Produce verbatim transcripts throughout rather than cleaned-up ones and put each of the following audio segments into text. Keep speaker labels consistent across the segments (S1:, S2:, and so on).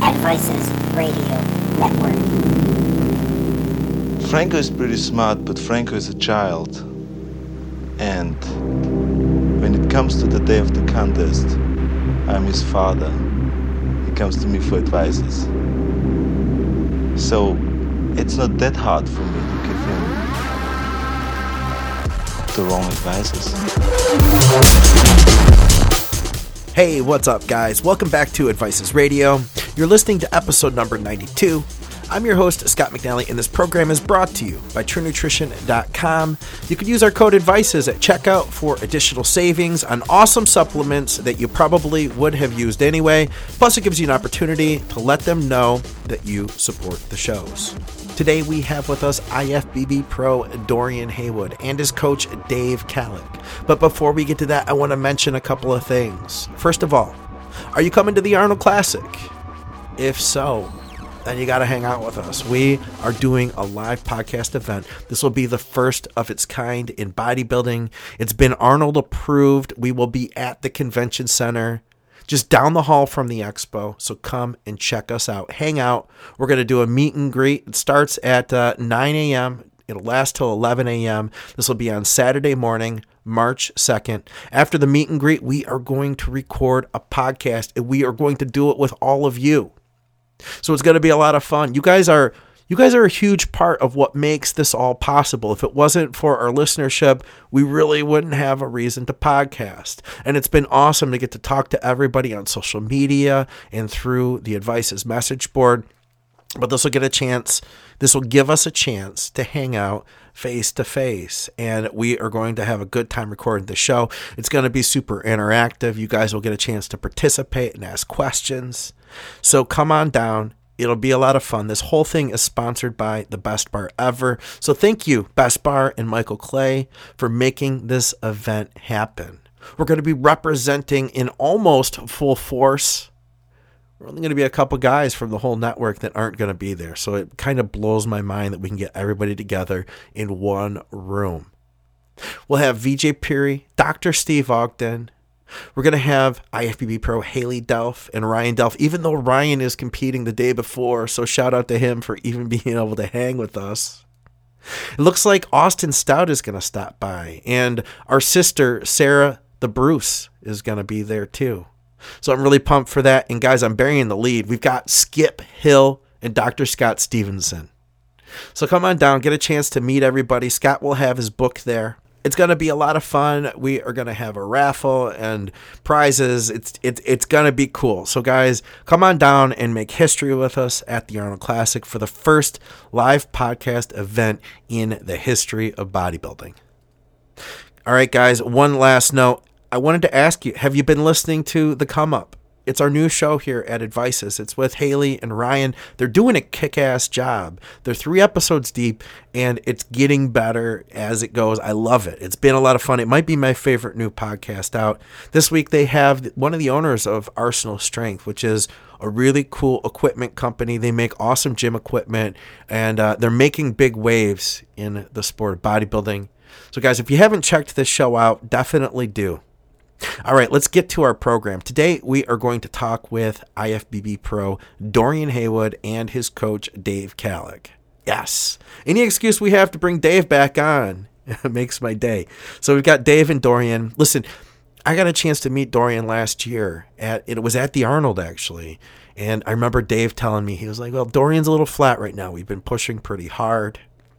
S1: Advices Radio Network.
S2: Franco is pretty smart, but Franco is a child. And when it comes to the day of the contest, I'm his father. He comes to me for advices. So it's not that hard for me to give him the wrong advices.
S3: Hey, what's up, guys? Welcome back to Advices Radio. You're listening to episode number ninety-two. I'm your host, Scott McNally, and this program is brought to you by True Nutrition dot com. You can use our code ADVICES at checkout for additional savings on awesome supplements that you probably would have used anyway. Plus, it gives you an opportunity to let them know that you support the shows. Today, we have with us I F B B Pro Dorian Haywood and his coach, Dave Kalick. But before we get to that, I want to mention a couple of things. First of all, are you coming to the Arnold Classic? If so, then you got to hang out with us. We are doing a live podcast event. This will be the first of its kind in bodybuilding. It's been Arnold approved. We will be at the convention center just down the hall from the expo. So come and check us out. Hang out. We're going to do a meet and greet. It starts at uh, nine a.m. It'll last till eleven a.m. This will be on Saturday morning, March second. After the meet and greet, we are going to record a podcast, and we are going to do it with all of you. So it's going to be a lot of fun. You guys are you guys are a huge part of what makes this all possible. If it wasn't for our listenership, we really wouldn't have a reason to podcast. And it's been awesome to get to talk to everybody on social media and through the Advices message board. But this will get a chance, this will give us a chance to hang out face to face. And we are going to have a good time recording the show. It's going to be super interactive. You guys will get a chance to participate and ask questions. So come on down. It'll be a lot of fun. This whole thing is sponsored by the Best Bar Ever. So thank you, Best Bar and Michael Clay, for making this event happen. We're going to be representing in almost full force. We're only going to be a couple guys from the whole network that aren't going to be there. So it kind of blows my mind that we can get everybody together in one room. We'll have V J Peary, Doctor Steve Ogden. We're going to have I F B B Pro Haley Delph and Ryan Delph, even though Ryan is competing the day before. So shout out to him for even being able to hang with us. It looks like Austin Stout is going to stop by. And our sister, Sarah the Bruce, is going to be there too. So I'm really pumped for that. And guys, I'm burying the lead. We've got Skip Hill and Doctor Scott Stevenson. So come on down, get a chance to meet everybody. Scott will have his book there. It's going to be a lot of fun. We are going to have a raffle and prizes. It's it's it's going to be cool. So guys, come on down and make history with us at the Arnold Classic for the first live podcast event in the history of bodybuilding. All right, guys, one last note. I wanted to ask you, have you been listening to The Come Up? It's our new show here at Advices. It's with Haley and Ryan. They're doing a kick-ass job. They're three episodes deep, and it's getting better as it goes. I love it. It's been a lot of fun. It might be my favorite new podcast out. This week they have one of the owners of Arsenal Strength, which is a really cool equipment company. They make awesome gym equipment, and uh, they're making big waves in the sport of bodybuilding. So guys, if you haven't checked this show out, definitely do. All right, let's get to our program. Today, we are going to talk with I F B B Pro Dorian Haywood and his coach, Dave Kalick. Yes, any excuse we have to bring Dave back on makes my day. So we've got Dave and Dorian. Listen, I got a chance to meet Dorian last year. At It was at the Arnold, actually. And I remember Dave telling me, he was like, well, Dorian's a little flat right now. We've been pushing pretty hard.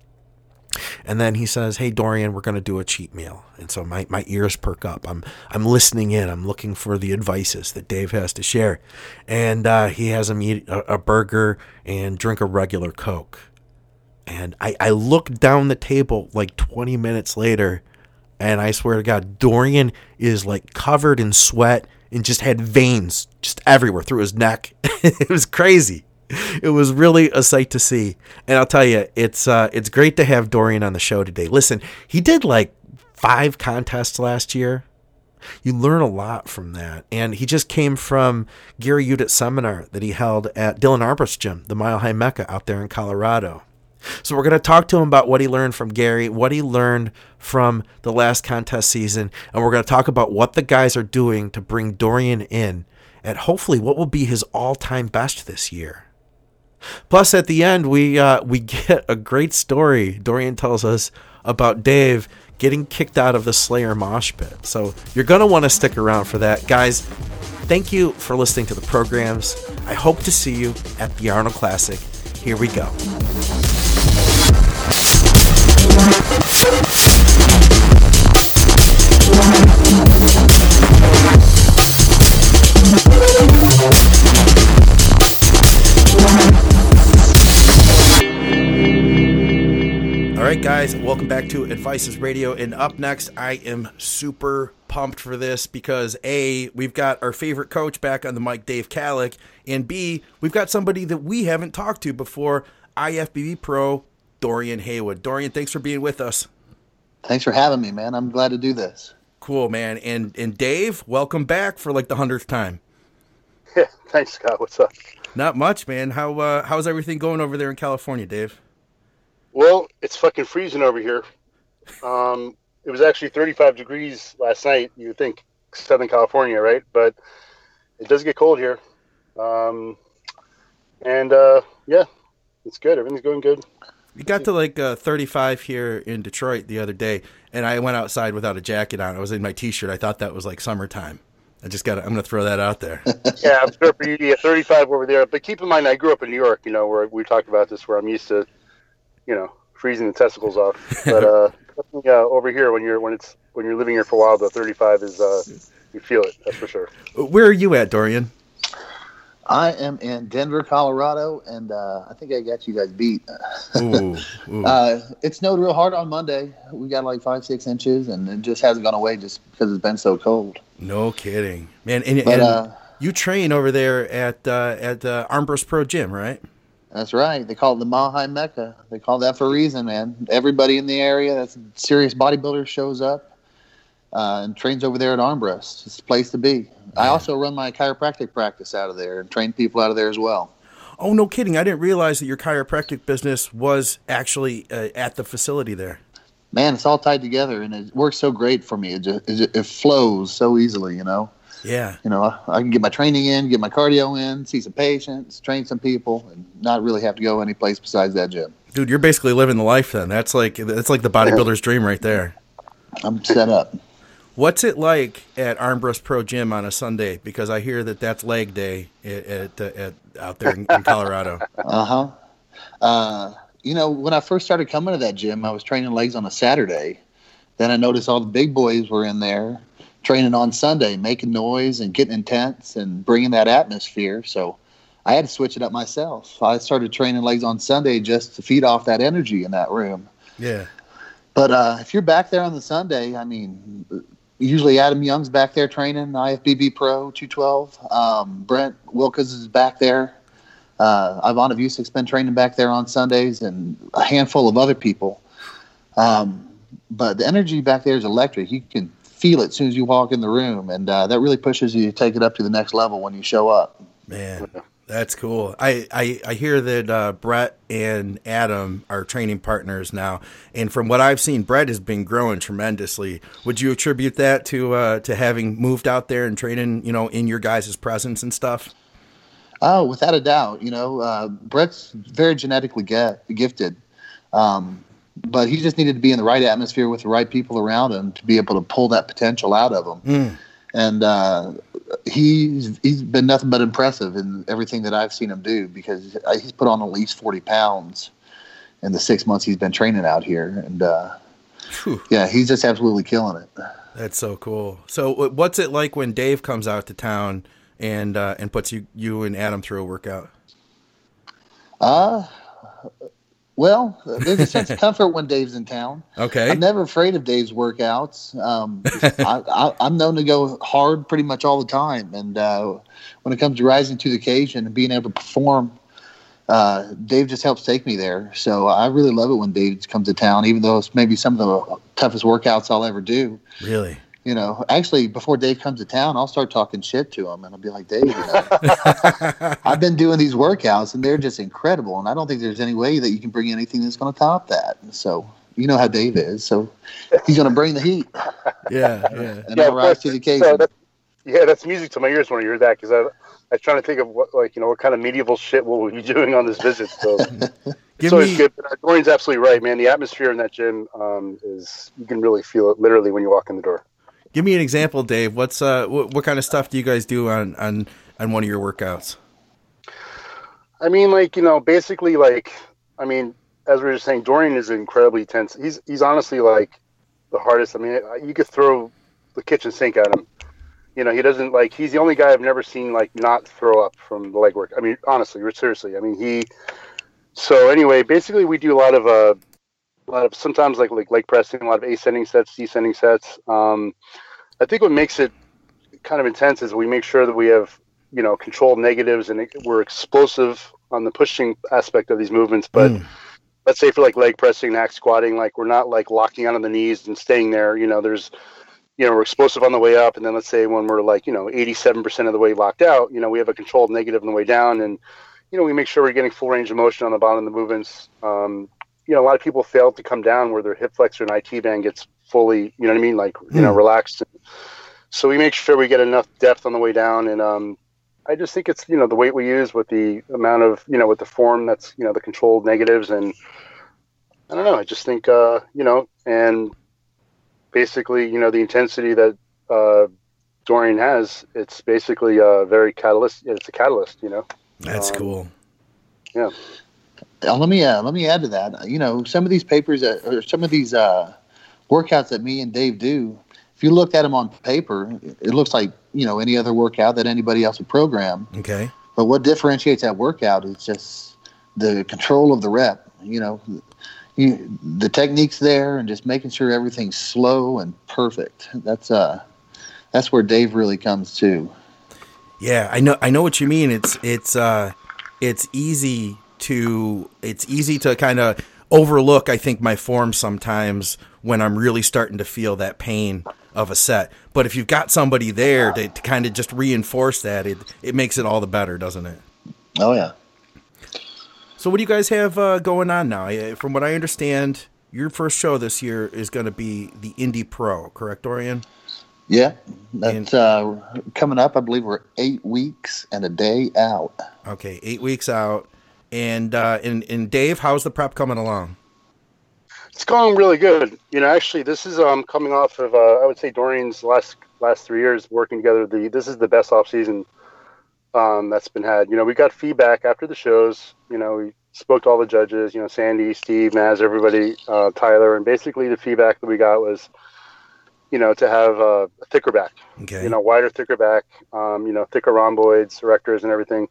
S3: And then he says, hey, Dorian, we're going to do a cheat meal. And so my, my ears perk up. I'm I'm listening in. I'm looking for the advices that Dave has to share. And uh, he has him eat a, a burger and drink a regular Coke. And I, I look down the table like twenty minutes later, and I swear to God, Dorian is like covered in sweat and just had veins just everywhere through his neck. It was crazy. It was really a sight to see. And I'll tell you, it's uh, it's great to have Dorian on the show today. Listen, he did like five contests last year. You learn a lot from that. And he just came from Gary Udit's seminar that he held at Dylan Arbrust's gym, the Mile High Mecca out there in Colorado. So we're going to talk to him about what he learned from Gary, what he learned from the last contest season, and we're going to talk about what the guys are doing to bring Dorian in at hopefully what will be his all-time best this year. Plus, at the end, we uh, we get a great story. Dorian tells us about Dave getting kicked out of the Slayer mosh pit. So you're going to want to stick around for that. Guys, thank you for listening to the programs. I hope to see you at the Arnold Classic. Here we go. All right, guys, welcome back to Advices Radio. And up next, I am super pumped for this because A, we've got our favorite coach back on the mic, Dave Kalick, and B, we've got somebody that we haven't talked to before, I F B B Pro, Dorian Haywood. Dorian, thanks for being with us.
S4: Thanks for having me, man. I'm glad to do this.
S3: Cool, man. And and Dave, welcome back for like the hundredth time.
S5: Yeah, thanks, Scott. What's up?
S3: Not much, man. How uh, how's everything going over there in California, Dave?
S5: Well, it's fucking freezing over here. Um, it was actually thirty-five degrees last night. You would think Southern California, right? But it does get cold here. Um, and uh, yeah, it's good. Everything's going good.
S3: We got to like uh, thirty-five here in Detroit the other day, and I went outside without a jacket on. I was in my T-shirt. I thought that was like summertime. I just got. I'm going to throw that out there.
S5: Yeah, I'm sure for you, yeah, thirty-five over there. But keep in mind, I grew up in New York. You know, where we talked about this, where I'm used to, you know, freezing the testicles off. But uh, yeah, over here, when you're when it's when you're living here for a while, the thirty-five is uh, you feel it. That's for sure.
S3: Where are you at, Dorian?
S4: I am in Denver, Colorado, and uh, I think I got you guys beat.
S3: Ooh, ooh.
S4: Uh, it snowed real hard on Monday. We got like five, six inches, and it just hasn't gone away just because it's been so cold.
S3: No kidding, man. And,
S4: But,
S3: and
S4: uh,
S3: you train over there at uh, at uh, Armbrust Pro Gym, right?
S4: That's right. They call it the Mahai Mecca. They call that for a reason, man. Everybody in the area that's a serious bodybuilder shows up uh, and trains over there at Armbrust. It's the place to be. I also run my chiropractic practice out of there and train people out of there as well.
S3: Oh, no kidding. I didn't realize that your chiropractic business was actually uh, at the facility there.
S4: Man, it's all tied together, and it works so great for me. It just it, it flows so easily, you know.
S3: Yeah.
S4: You know, I, I can get my training in, get my cardio in, see some patients, train some people, and not really have to go any place besides that gym.
S3: Dude, you're basically living the life then. That's like that's like the bodybuilder's dream right there.
S4: I'm set up.
S3: What's it like at Armbrust Pro Gym on a Sunday? Because I hear that that's leg day at, at, at out there in, in Colorado.
S4: Uh-huh. Uh You know, when I first started coming to that gym, I was training legs on a Saturday. Then I noticed all the big boys were in there training on Sunday, making noise and getting intense and bringing that atmosphere. So I had to switch it up myself. I started training legs on Sunday just to feed off that energy in that room.
S3: Yeah.
S4: But uh, if you're back there on the Sunday, I mean, usually Adam Young's back there training, I F B B Pro two twelve. Um, Brent Wilkins is back there. Uh, Ivana Vucic's been training back there on Sundays, and a handful of other people. Um, but the energy back there is electric. You can feel it as soon as you walk in the room, and uh, that really pushes you to take it up to the next level when you show up.
S3: Man, that's cool. I, I, I hear that uh, Brett and Adam are training partners now, and from what I've seen, Brett has been growing tremendously. Would you attribute that to uh, to having moved out there and training, you know, in your guys' presence and stuff?
S4: Oh, without a doubt. You know, uh, Brett's very genetically get, gifted, um, but he just needed to be in the right atmosphere with the right people around him to be able to pull that potential out of him.
S3: Mm.
S4: And uh, he's he's been nothing but impressive in everything that I've seen him do, because he's put on at least forty pounds in the six months he's been training out here. And, uh, yeah, he's just absolutely killing it.
S3: That's so cool. So what's it like when Dave comes out to town and uh, and puts you, you and Adam through a workout?
S4: Uh, well, there's a sense of comfort when Dave's in town.
S3: Okay.
S4: I'm never afraid of Dave's workouts. Um, I, I, I'm known to go hard pretty much all the time. And uh, when it comes to rising to the occasion and being able to perform, uh, Dave just helps take me there. So I really love it when Dave comes to town, even though it's maybe some of the toughest workouts I'll ever do.
S3: Really?
S4: You know, actually, before Dave comes to town, I'll start talking shit to him, and I'll be like, Dave, you know, I've been doing these workouts, and they're just incredible, and I don't think there's any way that you can bring anything that's going to top that. So, you know how Dave is, so he's going to bring the heat.
S3: Yeah, yeah.
S4: And I'll rise to the occasion.
S5: So that, Yeah, that's music to my ears when I hear that, because I, I was trying to think of what, like, you know, what kind of medieval shit will we be doing on this visit. So it's
S3: Give
S5: always
S3: me-
S5: good. But Dorian's absolutely right, man. The atmosphere in that gym um, is, you can really feel it literally when you walk in the door.
S3: Give me an example, Dave. What's uh, what, what kind of stuff do you guys do on, on, on one of your workouts?
S5: I mean, like, you know, basically, like, I mean, as we were just saying, Dorian is incredibly tense. He's he's honestly like the hardest. I mean, you could throw the kitchen sink at him. You know, he doesn't, like, he's the only guy I've never seen, like, not throw up from the leg work. I mean, honestly, seriously. I mean, he, so anyway, basically we do a lot of, uh, a lot of, sometimes like, like leg pressing, a lot of ascending sets, descending sets. Um, I think what makes it kind of intense is we make sure that we have, you know, controlled negatives, and we're explosive on the pushing aspect of these movements. But
S3: Mm.
S5: let's say for like leg pressing, hack squatting, like we're not like locking out on the knees and staying there. You know, there's, you know, we're explosive on the way up, and then let's say when we're like, you know, eighty-seven percent of the way locked out, you know, we have a controlled negative on the way down, and, you know, we make sure we're getting full range of motion on the bottom of the movements. Um, you know, a lot of people fail to come down where their hip flexor and I T band gets fully, you know what I mean? Like, you know,
S3: Hmm.
S5: relaxed. So we make sure we get enough depth on the way down. And um, I just think it's, you know, the weight we use with the amount of, you know, with the form that's, you know, the controlled negatives. And I don't know, I just think, uh, you know, and basically, you know, the intensity that uh, Dorian has, it's basically a very catalyst. It's a catalyst, you know.
S3: That's
S5: Um,
S3: cool.
S5: Yeah.
S4: Uh, let me uh, let me add to that. You know, some of these papers that, or some of these uh, workouts that me and Dave do, if you looked at them on paper, it looks like, you know, any other workout that anybody else would program.
S3: Okay.
S4: But what differentiates that workout is just the control of the rep. You know, you, the technique's there, and just making sure everything's slow and perfect. That's uh, that's where Dave really comes to.
S3: Yeah, I know. I know what you mean. It's it's uh, it's easy to it's easy to kind of overlook, I think, my form sometimes when I'm really starting to feel that pain of a set. But if you've got somebody there to, to kind of just reinforce that, it it makes it all the better, doesn't it?
S4: Oh yeah.
S3: So what do you guys have uh, going on now? I- From what I understand, your first show this year is going to be the Indy Pro, correct, Dorian?
S4: Yeah, that's uh, coming up. I believe we're eight weeks and a day out.
S3: Okay, eight weeks out. And uh, and and Dave, how's the prep coming along?
S5: It's going really good. You know, actually, this is um coming off of uh, I would say Dorian's last last three years working together. The this is the best off season um, that's been had. You know, we got feedback after the shows. You know, we spoke to all the judges. You know, Sandy, Steve, Maz, everybody, uh, Tyler, and basically the feedback that we got was, you know, to have uh, a thicker back.
S3: Okay.
S5: You know, wider, thicker back. Um, you know, thicker rhomboids, erectors, and everything.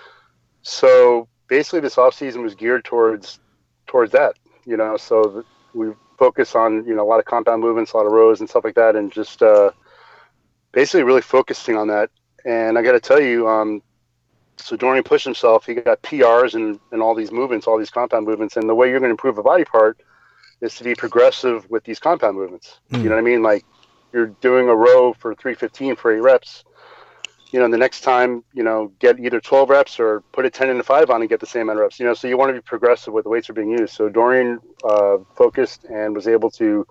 S5: So basically, this off season was geared towards towards that. You know, so the, we focus on, you know, a lot of compound movements, a lot of rows and stuff like that, and just uh, basically really focusing on that. And I got to tell you, um, so Dorian pushed himself. He got P Rs and and all these movements, all these compound movements. And the way you're going to improve a body part is to be progressive with these compound movements.
S3: Mm.
S5: You know what I mean? Like, you're doing a row for three fifteen for eight reps. You know, the next time, you know, get either twelve reps or put a ten and a five on and get the same amount of reps. You know, so you want to be progressive with the weights that are being used. So Dorian uh, focused and was able to,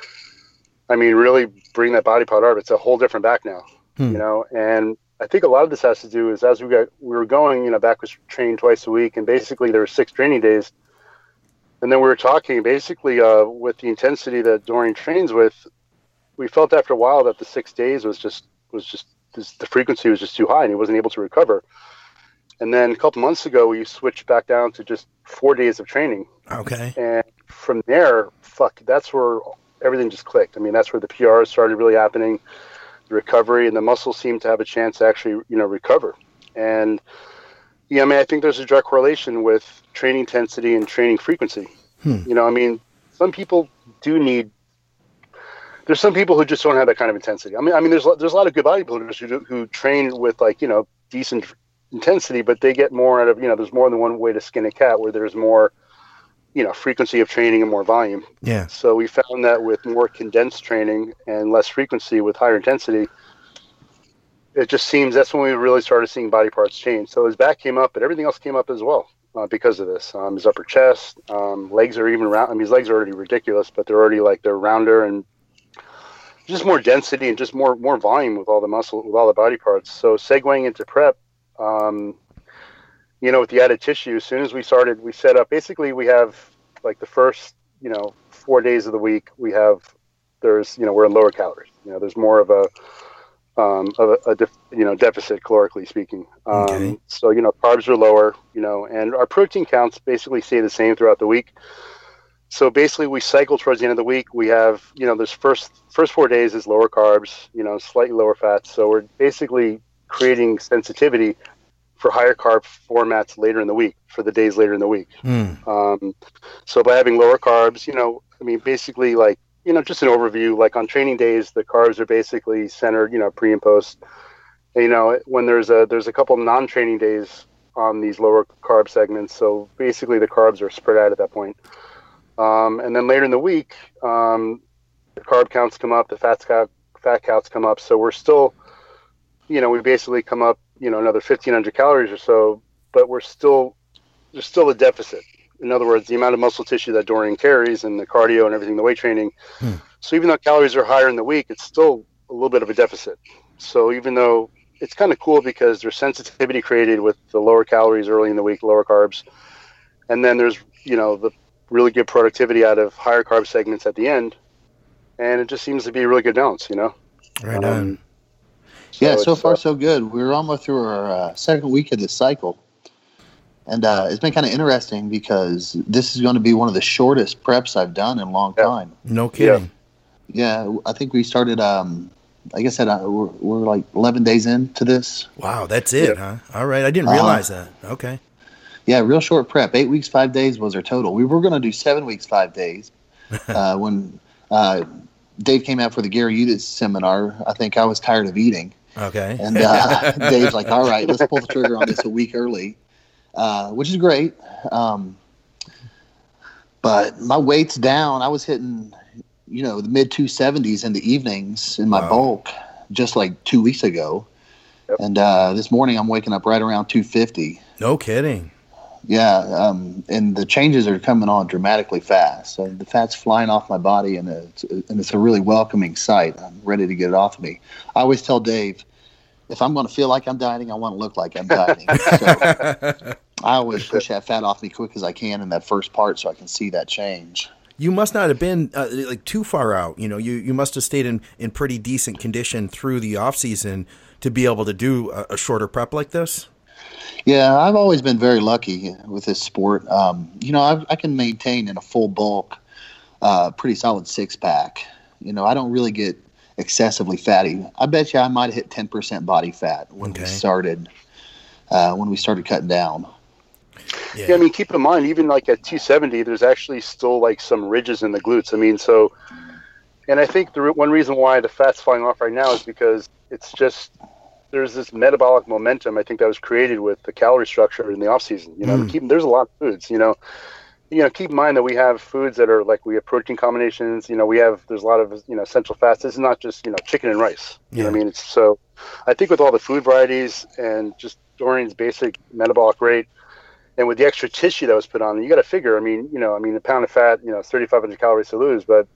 S5: I mean, really bring that body part up. It's a whole different back now,
S3: Hmm.
S5: you know, and I think a lot of this has to do is as we got, we were going, you know, back was trained twice a week, and basically there were six training days. And then we were talking basically uh, with the intensity that Dorian trains with, we felt after a while that the six days was just, was just, this, the frequency was just too high and he wasn't able to recover. And then a couple months ago, we switched back down to just four days of training.
S3: Okay.
S5: And from there, fuck, that's where everything just clicked. I mean, that's where the P Rs started really happening, the recovery, and the muscles seemed to have a chance to actually, you know, recover. And, yeah, I mean, I think there's a direct correlation with training intensity and training frequency.
S3: Hmm.
S5: You know, I mean, some people do need, there's some people who just don't have that kind of intensity. I mean, I mean, there's, there's a lot of good bodybuilders who, do, who train with, like, you know, decent intensity, but they get more out of, you know, there's more than one way to skin a cat, where there's more, you know, frequency of training and more volume.
S3: Yeah.
S5: So we found that with more condensed training and less frequency with higher intensity, it just seems that's when we really started seeing body parts change. So his back came up, but everything else came up as well uh, because of this. Um, his upper chest, um, legs are even round. I mean, his legs are already ridiculous, but they're already like, they're rounder. And just more density and just more more volume with all the muscle, with all the body parts. So segueing into prep, um, you know, with the added tissue, as soon as we started, we set up, basically we have like the first, you know, four days of the week, we have, there's, you know, we're in lower calories. You know, there's more of a, um, of a, a def, you know, deficit calorically speaking. Um,
S3: Okay.
S5: So, you know, carbs are lower, you know, and our protein counts basically stay the same throughout the week. So basically we cycle towards the end of the week. We have, you know, this first, first four days is lower carbs, you know, slightly lower fats. So we're basically creating sensitivity for higher carb formats later in the week, for the days later in the week.
S3: Mm.
S5: Um, so by having lower carbs, you know, I mean, basically like, you know, just an overview, like on training days, the carbs are basically centered, you know, pre and post. And, you know, when there's a, there's a couple non-training days on these lower carb segments. So basically the carbs are spread out at that point. Um, and then later in the week, um, the carb counts come up, the fat count, fat counts come up. So we're still, you know, we basically come up, you know, another fifteen hundred calories or so, but we're still, there's still a deficit. In other words, the amount of muscle tissue that Dorian carries and the cardio and everything, the weight training.
S3: Hmm.
S5: So even though calories are higher in the week, it's still a little bit of a deficit. So even though it's kind of cool because there's sensitivity created with the lower calories early in the week, lower carbs. And then there's, you know, the really good productivity out of higher carb segments at the end. And it just seems to be a really good balance, you know?
S3: Right
S5: Um,
S3: on.
S4: Yeah, so
S5: it's,
S4: far
S5: uh,
S4: so good. We're almost through our uh, second week of this cycle. And uh, it's been kind of interesting because this is going to be one of the shortest preps I've done in a long
S5: Yeah.
S4: time.
S3: No kidding.
S4: Yeah, I think we started, um, like I said, uh, we're, we're like eleven days into this.
S3: Wow, that's it,
S5: Yeah.
S3: huh? All right, I didn't
S4: Uh-huh.
S3: realize that. Okay.
S4: Yeah, real short prep. Eight weeks, five days was our total. We were going to do seven weeks, five days. uh, when uh, Dave came out for the Gary Udis seminar, I think I was tired of eating.
S3: Okay.
S4: And uh, Dave's like, all right, let's pull the trigger on this a week early, uh, which is great. Um, but my weight's down. I was hitting, you know, the mid two seventies in the evenings in my
S3: Wow.
S4: bulk just like two weeks ago.
S5: Yep.
S4: And uh, this morning I'm waking up right around two fifty.
S3: No kidding.
S4: Yeah, um, and the changes are coming on dramatically fast. So the fat's flying off my body, and it's, and it's a really welcoming sight. I'm ready to get it off of me. I always tell Dave, if I'm going to feel like I'm dieting, I want to look like I'm dieting. So I always push that fat off me quick as I can in that first part so I can see that change.
S3: You must not have been uh, like too far out. You know, you, you must have stayed in, in pretty decent condition through the off season to be able to do a, a shorter prep like this.
S4: Yeah, I've always been very lucky with this sport. Um, you know, I, I can maintain in a full bulk, uh, pretty solid six pack. You know, I don't really get excessively fatty. I bet you I might have hit ten percent body fat when
S3: Okay.
S4: we started, uh, when we started cutting down.
S3: Yeah.
S5: Yeah, I mean, keep in mind, even like at two seventy, there's actually still like some ridges in the glutes. I mean, so, and I think the re- one reason why the fat's falling off right now is because it's just, there's this metabolic momentum, I think, that was created with the calorie structure in the off season. You know,
S3: Mm.
S5: keep, there's a lot of foods, you know, you know, keep in mind that we have foods that are like, we have protein combinations, you know, we have, there's a lot of, you know, essential fats. This is not just, you know, chicken and rice. You know what I mean? It's so, I think with all the food varieties and just Dorian's basic metabolic rate, and with the extra tissue that was put on, you got to figure, I mean, you know, I mean, a pound of fat, you know, thirty-five hundred calories to lose, but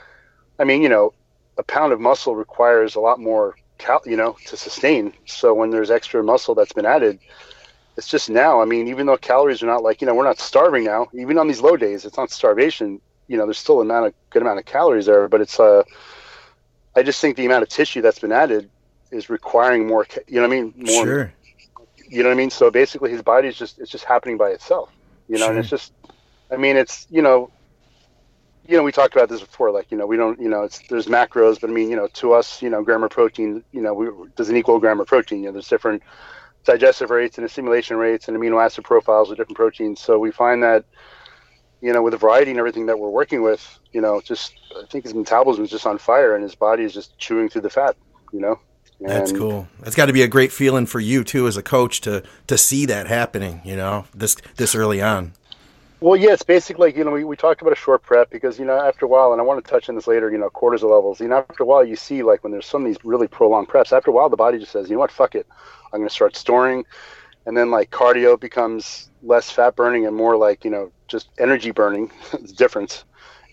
S5: I mean, you know, a pound of muscle requires a lot more, cal- you know, to sustain. So when there's extra muscle that's been added, it's just now, I mean, even though calories are not like, you know, we're not starving now, even on these low days, it's not starvation, you know, there's still an amount of good amount of calories there, but it's, uh, I just think the amount of tissue that's been added is requiring more, ca- you know what I mean? More,
S3: Sure.
S5: You know what I mean? So basically his body is just, it's just happening by itself, you know,
S3: Sure.
S5: and it's just, I mean, it's, you know, you know, we talked about this before, like, you know, we don't, you know, it's, there's macros, but I mean, you know, to us, you know, gram of protein, you know, we, doesn't equal gram of protein. You know, there's different digestive rates and assimilation rates and amino acid profiles of different proteins. So we find that, you know, with the variety and everything that we're working with, you know, just, I think his metabolism is just on fire and his body is just chewing through the fat, you know? And
S3: That's cool. That's got to be a great feeling for you too, as a coach, to to see that happening. You know, this this early on.
S5: Well, yeah, it's basically like, you know, we, we talked about a short prep because, you know, after a while, and I want to touch on this later, you know, cortisol levels, you know, after a while you see like when there's some of these really prolonged preps, after a while, the body just says, you know what, fuck it. I'm going to start storing. And then like cardio becomes less fat burning and more like, you know, just energy burning. It's a difference.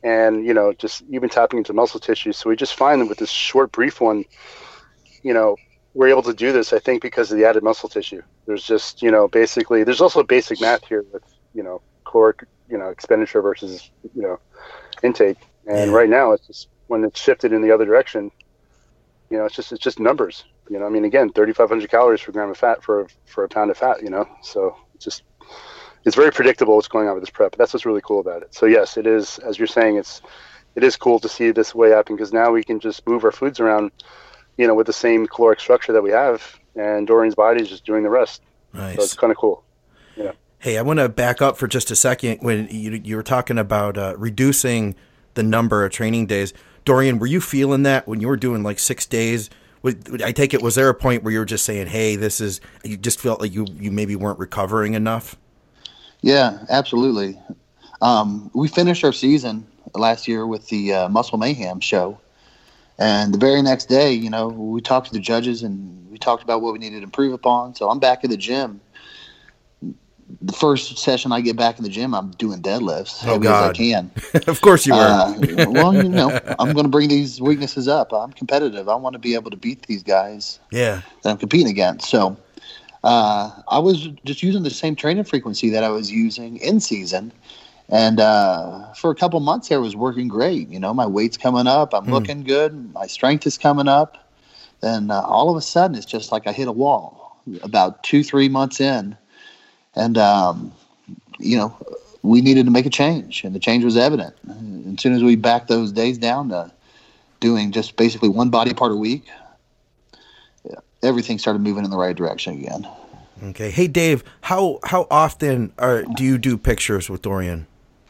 S5: and, you know, just even tapping into muscle tissue. So we just find that with this short, brief one, you know, we're able to do this, I think, because of the added muscle tissue. There's just, you know, basically, there's also basic math here with, you know, caloric, you know, expenditure versus, you know, intake. And
S3: Yeah.
S5: right now, it's just, when it's shifted in the other direction, you know, it's just, it's just numbers. You know, I mean, again, thirty-five hundred calories per gram of fat for, for a pound of fat, you know, so it's just, it's very predictable what's going on with this prep. That's what's really cool about it. So yes, it is, as you're saying, it's, it is cool to see this way happen, because now we can just move our foods around, you know, with the same caloric structure that we have, and Dorian's body is just doing the rest.
S3: Nice.
S5: So it's kind of cool. Yeah.
S3: Hey, I want to back up for just a second. When you you were talking about uh, reducing the number of training days, Dorian, were you feeling that when you were doing like six days? Would, I take it, was there a point where you were just saying, hey, this is, you just felt like you, you maybe weren't recovering enough?
S4: Yeah, absolutely. Um, we finished our season last year with the uh, Muscle Mayhem show. And the very next day, you know, we talked to the judges and we talked about what we needed to improve upon. So I'm back at the gym. The first session I get back in the gym, I'm doing deadlifts
S3: Oh,
S4: heavy
S3: God.
S4: as I can.
S3: Of course you were.
S4: Uh, well, you know, I'm going to bring these weaknesses up. I'm competitive. I want to be able to beat these guys
S3: Yeah.
S4: that I'm competing against. So uh, I was just using the same training frequency that I was using in season. And uh, for a couple months there, it was working great. You know, my weight's coming up. I'm
S3: Mm.
S4: looking good. My strength is coming up. Then uh, all of a sudden, it's just like I hit a wall about two, three months in. And, um, you know, we needed to make a change, and the change was evident. And as soon as we backed those days down to doing just basically one body part a week, yeah, everything started moving in the right direction again.
S3: Okay. Hey, Dave, how, how often are, do you do pictures with Dorian?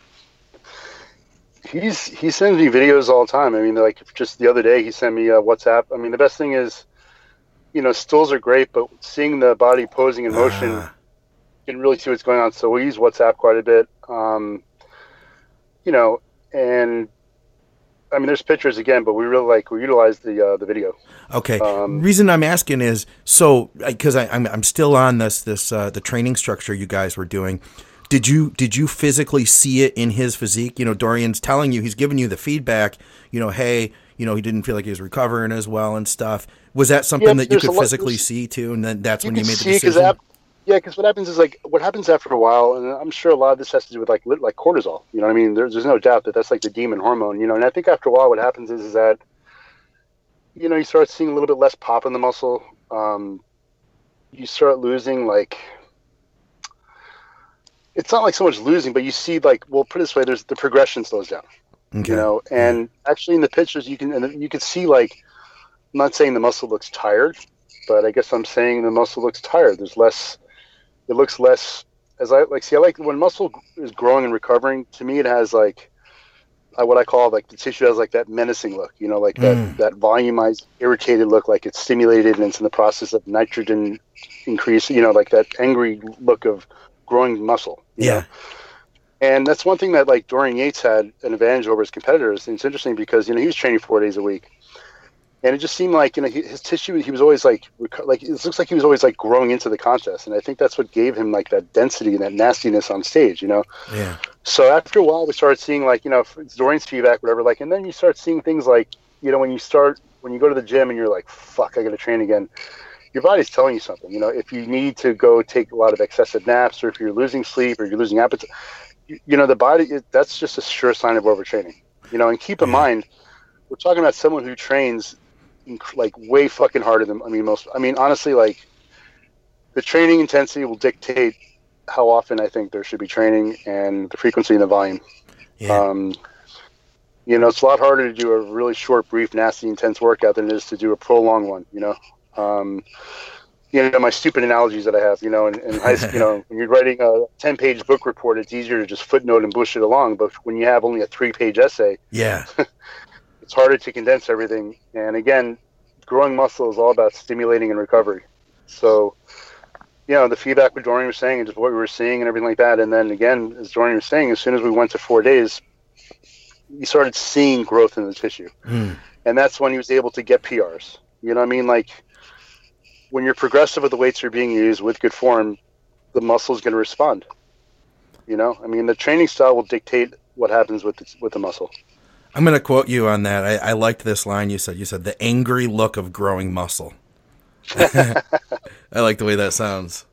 S5: He's, he sends me videos all the time. I mean, like just the other day, he sent me a WhatsApp. I mean, the best thing is, you know, stills are great, but seeing the body posing in motion,
S3: Ah.
S5: you can really see what's going on. So we use WhatsApp quite a bit. Um, you know, and I mean, there's pictures again, but we really like, we utilize the, uh, the video.
S3: Okay.
S5: Um,
S3: Reason I'm asking is so because I'm I'm still on this this uh, the training structure you guys were doing. Did you did you physically see it in his physique? You know, Dorian's telling you, he's giving you the feedback. You know, hey, you know, he didn't feel like he was recovering as well and stuff. Was that something
S5: Yeah,
S3: that you
S5: there's
S3: could
S5: a lot-
S3: physically
S5: there's-
S3: see too? And then that's
S5: you
S3: when you
S5: can
S3: made the
S5: see, 'cause
S3: decision.
S5: that- yeah, because what happens is like what happens after a while, and I'm sure a lot of this has to do with like lit- like cortisol. You know what I mean? There's there's no doubt that that's like the demon hormone. You know, and I think after a while, what happens is is that you know you start seeing a little bit less pop in the muscle. Um, you start losing like it's not like so much losing, but you see like well, put it this way: there's the progression slows down.
S3: Okay.
S5: You know, and actually in the pictures you can and you can see like I'm not saying the muscle looks tired, but I guess I'm saying the muscle looks tired. There's less. It looks less as I like. See, I like when muscle is growing and recovering. To me, it has like uh, what I call like the tissue has like that menacing look. You know, like that
S3: Mm.
S5: that volumized, irritated look, like it's stimulated and it's in the process of nitrogen increase. You know, like that angry look of growing muscle. you
S3: Yeah.
S5: know? And that's one thing that like Dorian Yates had an advantage over his competitors. And it's interesting because you know he was training four days a week. And it just seemed like, you know, his tissue, he was always like, like, it looks like he was always like growing into the contest. And I think that's what gave him like that density and that nastiness on stage, you know?
S3: Yeah.
S5: So after a while, we started seeing like, you know, it's Dorian's feedback, whatever. Like, and then you start seeing things like, you know, when you start, when you go to the gym and you're like, fuck, I got to train again. Your body's telling you something, you know, if you need to go take a lot of excessive naps or if you're losing sleep or you're losing appetite, you, you know, the body, it, that's just a sure sign of overtraining, you know, and keep in
S3: Yeah.
S5: mind, we're talking about someone who trains like way fucking harder than I mean most I mean honestly like the training intensity will dictate how often I think there should be training and the frequency and the volume.
S3: Yeah.
S5: Um, you know, it's a lot harder to do a really short, brief, nasty, intense workout than it is to do a prolonged one, you know. Um, you know, my stupid analogies that I have, you know, in, in high school, you know, when you're writing a ten page book report, it's easier to just footnote and push it along. But when you have only a three page essay,
S3: Yeah.
S5: it's harder to condense everything. And again, growing muscle is all about stimulating and recovery. So, you know, the feedback what Dorian was saying and just what we were seeing and everything like that. And then again, as Dorian was saying, as soon as we went to four days, you started seeing growth in the tissue.
S3: Mm.
S5: And that's when he was able to get P Rs. You know what I mean? Like when you're progressive with the weights you're being used with good form, the muscle is going to respond. You know, I mean, the training style will dictate what happens with the, with the muscle.
S3: I'm going to quote you on that. I, I liked this line you said. You said the angry look of growing muscle. I like the way that sounds.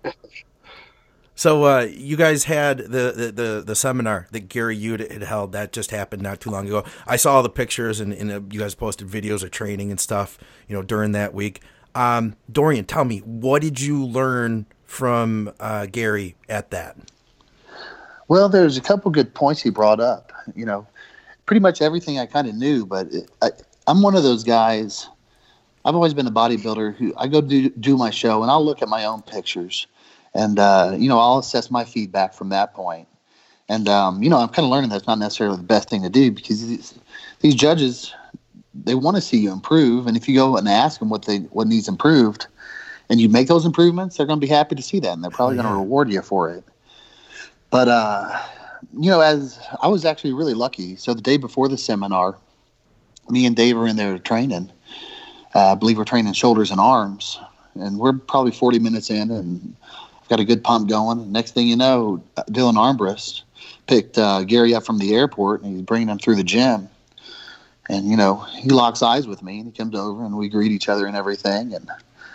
S3: So uh, you guys had the, the, the, the seminar that Gary Youde had held. That just happened not too long ago. I saw all the pictures, and, and uh, you guys posted videos of training and stuff, you know, during that week. Um, Dorian, tell me, what did you learn from uh, Gary at that?
S4: Well, there's a couple good points he brought up. You know, pretty much everything I kind of knew, but it, I, I'm one of those guys. I've always been a bodybuilder who I go do, do my show, and I'll look at my own pictures. And, uh, you know, I'll assess my feedback from that point. And, um, you know, I'm kind of learning that's not necessarily the best thing to do, because these, these judges, they want to see you improve. And if you go and ask them what they what needs improved and you make those improvements, they're going to be happy to see that. And they're probably
S3: yeah.
S4: going to reward you for it. But, uh, you know, as I was actually really lucky. So the day before the seminar, me and Dave are in there training. Uh, I believe we're training shoulders and arms. And we're probably forty minutes in, and got a good pump going. Next thing you know, Dylan Armbrust picked uh, Gary up from the airport, and he's bringing him through the gym. And, you know, he locks eyes with me, and he comes over, and we greet each other and everything. And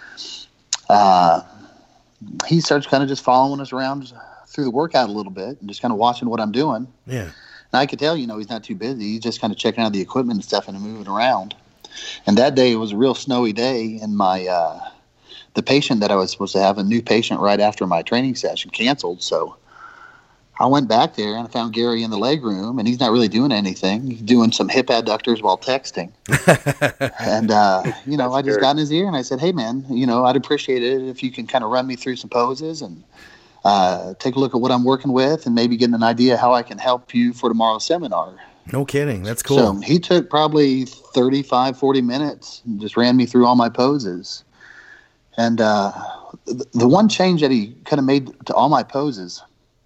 S4: uh, he starts kind of just following us around through the workout a little bit and just kind of watching what I'm doing.
S3: Yeah.
S4: And I could tell, you know, he's not too busy. He's just kind of checking out the equipment and stuff and moving around. And that day, it was a real snowy day, and my uh, – the patient that I was supposed to have, a new patient right after my training session, canceled. So I went back there and I found Gary in the leg room, and he's not really doing anything. He's doing some hip adductors while texting. and, uh, you know, That's I just scary. got in his ear and I said, hey, man, you know, I'd appreciate it if you can kind of run me through some poses and uh, take a look at what I'm working with and maybe get an idea how I can help you for tomorrow's seminar.
S3: No kidding. That's cool.
S4: So he took probably thirty-five, forty minutes and just ran me through all my poses. And uh, the, the one change that he kind of made to all my poses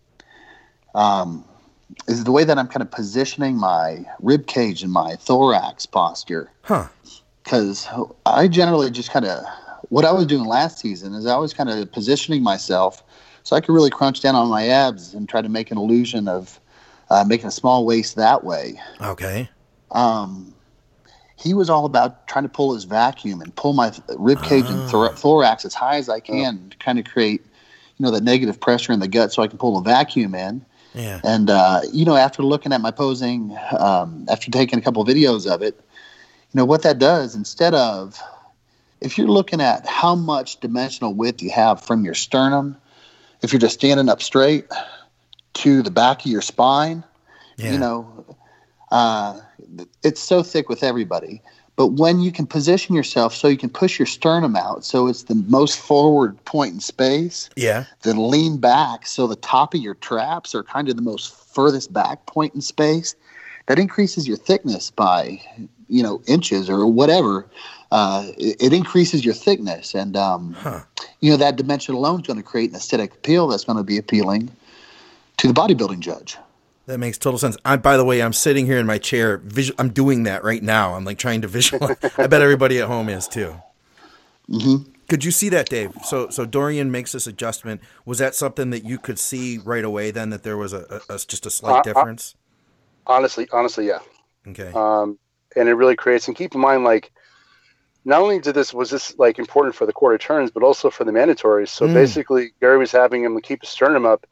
S4: um, is the way that I'm kind of positioning my rib cage and my thorax posture.
S3: Huh.
S4: Because I generally just kind of, what I was doing last season is I was kind of positioning myself so I could really crunch down on my abs and try to make an illusion of uh, making a small waist that way.
S3: Okay.
S4: Um. He was all about trying to pull his vacuum and pull my rib cage oh. and thor- thorax as high as I can to kind of create, you know, that negative pressure in the gut so I can pull a vacuum in.
S3: Yeah.
S4: And, uh, you know, after looking at my posing, um, after taking a couple of videos of it, you know, what that does, instead of, if you're looking at how much dimensional width you have from your sternum, if you're just standing up straight to the back of your spine, yeah. you know, uh, it's so thick with everybody. But when you can position yourself so you can push your sternum out so it's the most forward point in space,
S3: yeah,
S4: then lean back so the top of your traps are kind of the most furthest back point in space, that increases your thickness by, you know, inches or whatever. Uh, it, it increases your thickness. And, um, huh. you know, that dimension alone is going to create an aesthetic appeal that's going to be appealing to the bodybuilding judge.
S3: That makes total sense. I, by the way, I'm sitting here in my chair. Visual, I'm doing that right now. I'm like trying to visualize. I bet everybody at home is too.
S4: Mm-hmm.
S3: Could you see that, Dave? So, so Dorian makes this adjustment. Was that something that you could see right away? Then that there was a, a, a just a slight uh, difference.
S5: Honestly, honestly, yeah.
S3: Okay.
S5: Um, and it really creates. And keep in mind, like, not only did this was this like important for the quarter turns, but also for the mandatories. So mm. basically, Gary was having him keep his sternum up,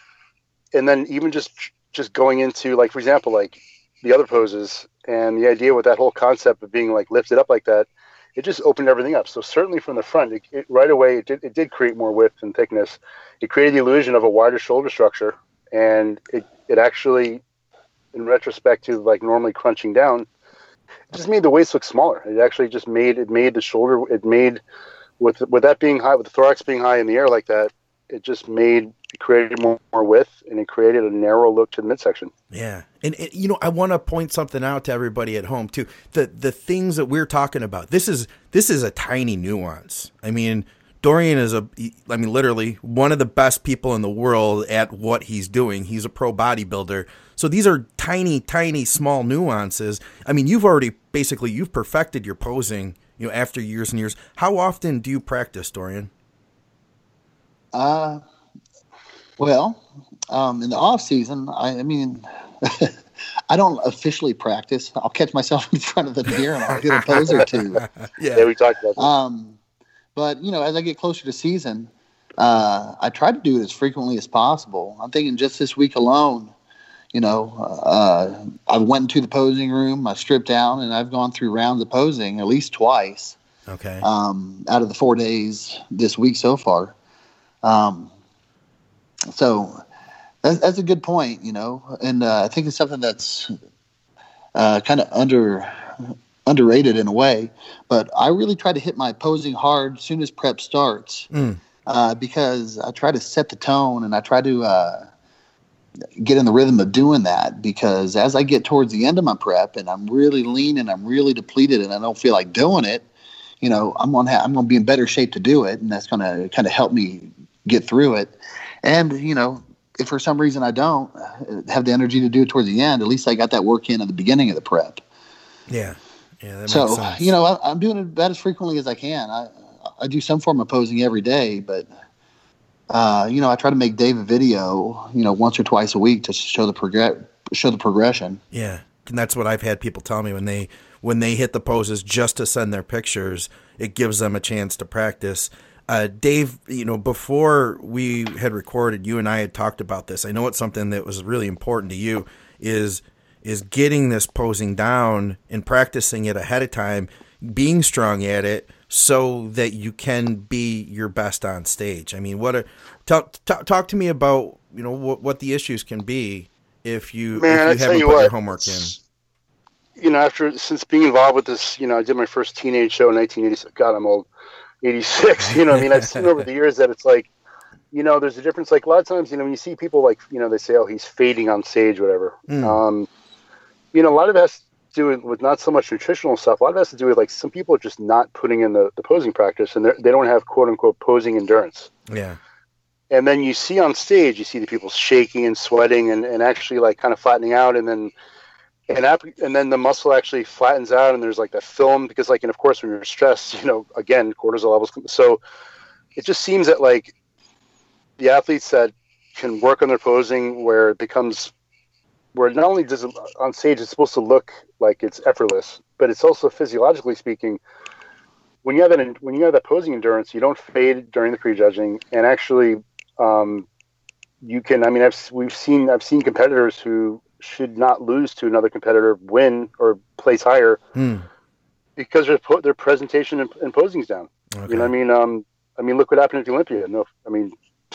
S5: and then even just. just going into, like, for example, like the other poses and the idea with that whole concept of being like lifted up like that, it just opened everything up. So certainly from the front, it, it, right away, it did, it did create more width and thickness. It created the illusion of a wider shoulder structure. And it, it actually, in retrospect to like normally crunching down, it just made the waist look smaller. It actually just made, it made the shoulder, it made with, with that being high, with the thorax being high in the air like that, it just made, it created more, more width, and it created a narrow look to the midsection.
S3: Yeah. And, and you know, I want to point something out to everybody at home too. The the things that we're talking about, this is this is a tiny nuance. I mean, Dorian is a, I mean, literally one of the best people in the world at what he's doing. He's a pro bodybuilder. So these are tiny, tiny, small nuances. I mean, you've already, basically, you've perfected your posing, you know, after years and years. How often do you practice, Dorian?
S4: Uh, well, um, in the off season, I, I mean, I don't officially practice. I'll catch myself in front of the mirror and I'll hit a pose or two.
S5: Yeah, yeah we talked about that.
S4: Um, but, you know, as I get closer to season, uh, I try to do it as frequently as possible. I'm thinking just this week alone, you know, uh, I went into the posing room, I stripped down, and I've gone through rounds of posing at least twice.
S3: Okay.
S4: Um, out of the four days this week so far. Um, so that's, that's a good point, you know, and uh, I think it's something that's uh, kind of under underrated in a way. But I really try to hit my posing hard as soon as prep starts
S3: Mm.
S4: uh, because I try to set the tone and I try to uh, get in the rhythm of doing that, because as I get towards the end of my prep and I'm really lean and I'm really depleted and I don't feel like doing it, you know, I'm gonna ha- I'm gonna be in better shape to do it, and that's gonna kind of help me get through it. And you know, if for some reason I don't have the energy to do it towards the end, at least I got that work in at the beginning of the prep.
S3: Yeah, yeah. That
S4: So
S3: makes sense.
S4: you know, I, I'm doing it about as frequently as I can. I I do some form of posing every day, but uh, you know, I try to make Dave a video, you know, once or twice a week to show the progress, show the progression.
S3: Yeah, and that's what I've had people tell me when they when they hit the poses just to send their pictures. It gives them a chance to practice. Uh, Dave, you know, before we had recorded, you and I had talked about this. I know it's something that was really important to you is is getting this posing down and practicing it ahead of time, being strong at it, so that you can be your best on stage. I mean, what are talk talk, talk to me about, you know, what what the issues can be if you
S5: Man, I
S3: if you
S5: tell
S3: haven't
S5: you
S3: put
S5: what,
S3: your homework in.
S5: You know, after since being involved with this, you know, I did my first teenage show in nineteen eighty-six. God, I'm old. eighty-six. You know, I mean, I've seen over the years that it's like, you know, there's a difference. Like a lot of times, you know, when you see people like, you know, they say, oh, he's fading on stage, whatever.
S3: Mm.
S5: Um, you know, a lot of it has to do with, with not so much nutritional stuff. A lot of it has to do with like some people are just not putting in the, the posing practice, and they don't have quote unquote posing endurance.
S3: Yeah.
S5: And then you see on stage, you see the people shaking and sweating and, and actually like kind of flattening out, and then and ap- and then the muscle actually flattens out, and there's like that film, because like, and of course when you're stressed, you know, again, cortisol levels. So it just seems that like the athletes that can work on their posing where it becomes, where not only does it on stage, it's supposed to look like it's effortless, but it's also physiologically speaking, when you have that, when you have that posing endurance, you don't fade during the prejudging, and actually um, you can, I mean, I've, we've seen, I've seen competitors who should not lose to another competitor win or place higher
S3: Hmm.
S5: because their their presentation and, and posing's down.
S3: Okay.
S5: You know what I mean? Um, I mean, look what happened at the Olympia. No, I mean,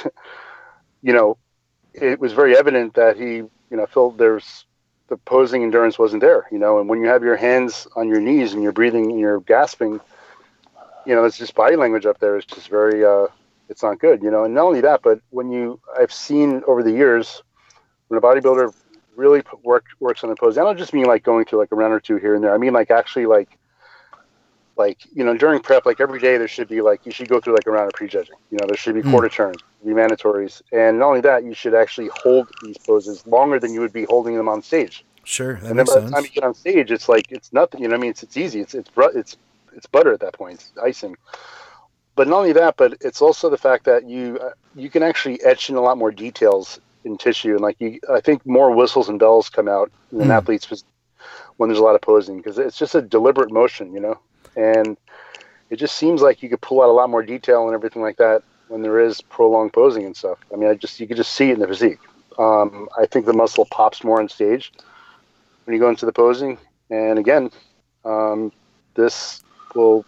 S5: you know, it was very evident that he, you know, felt there's the posing endurance wasn't there, you know, and when you have your hands on your knees and you're breathing and you're gasping, you know, it's just body language up there. It's just very, uh, it's not good, you know, and not only that, but when you, I've seen over the years when a bodybuilder really put work, works on the pose, I don't just mean like going to like a round or two here and there. I mean, like actually like, like, you know, during prep, like every day there should be like, you should go through like a round of prejudging, you know, there should be
S3: Mm.
S5: quarter turns, be mandatories. And not only that, you should actually hold these poses longer than you would be holding them on stage.
S3: Sure. That
S5: And then
S3: makes
S5: by the
S3: sense.
S5: time you get on stage, it's like, it's nothing, you know what I mean? It's, it's easy. It's, it's, br- it's, it's butter at that point. It's icing. But not only that, but it's also the fact that you, uh, you can actually etch in a lot more details in tissue. And like you, I think more whistles and bells come out in an
S3: Mm.
S5: athlete's when there's a lot of posing, because it's just a deliberate motion, you know? And it just seems like you could pull out a lot more detail and everything like that when there is prolonged posing and stuff. I mean, I just, you could just see it in the physique. Um, I think the muscle pops more on stage when you go into the posing. And again, um, this will,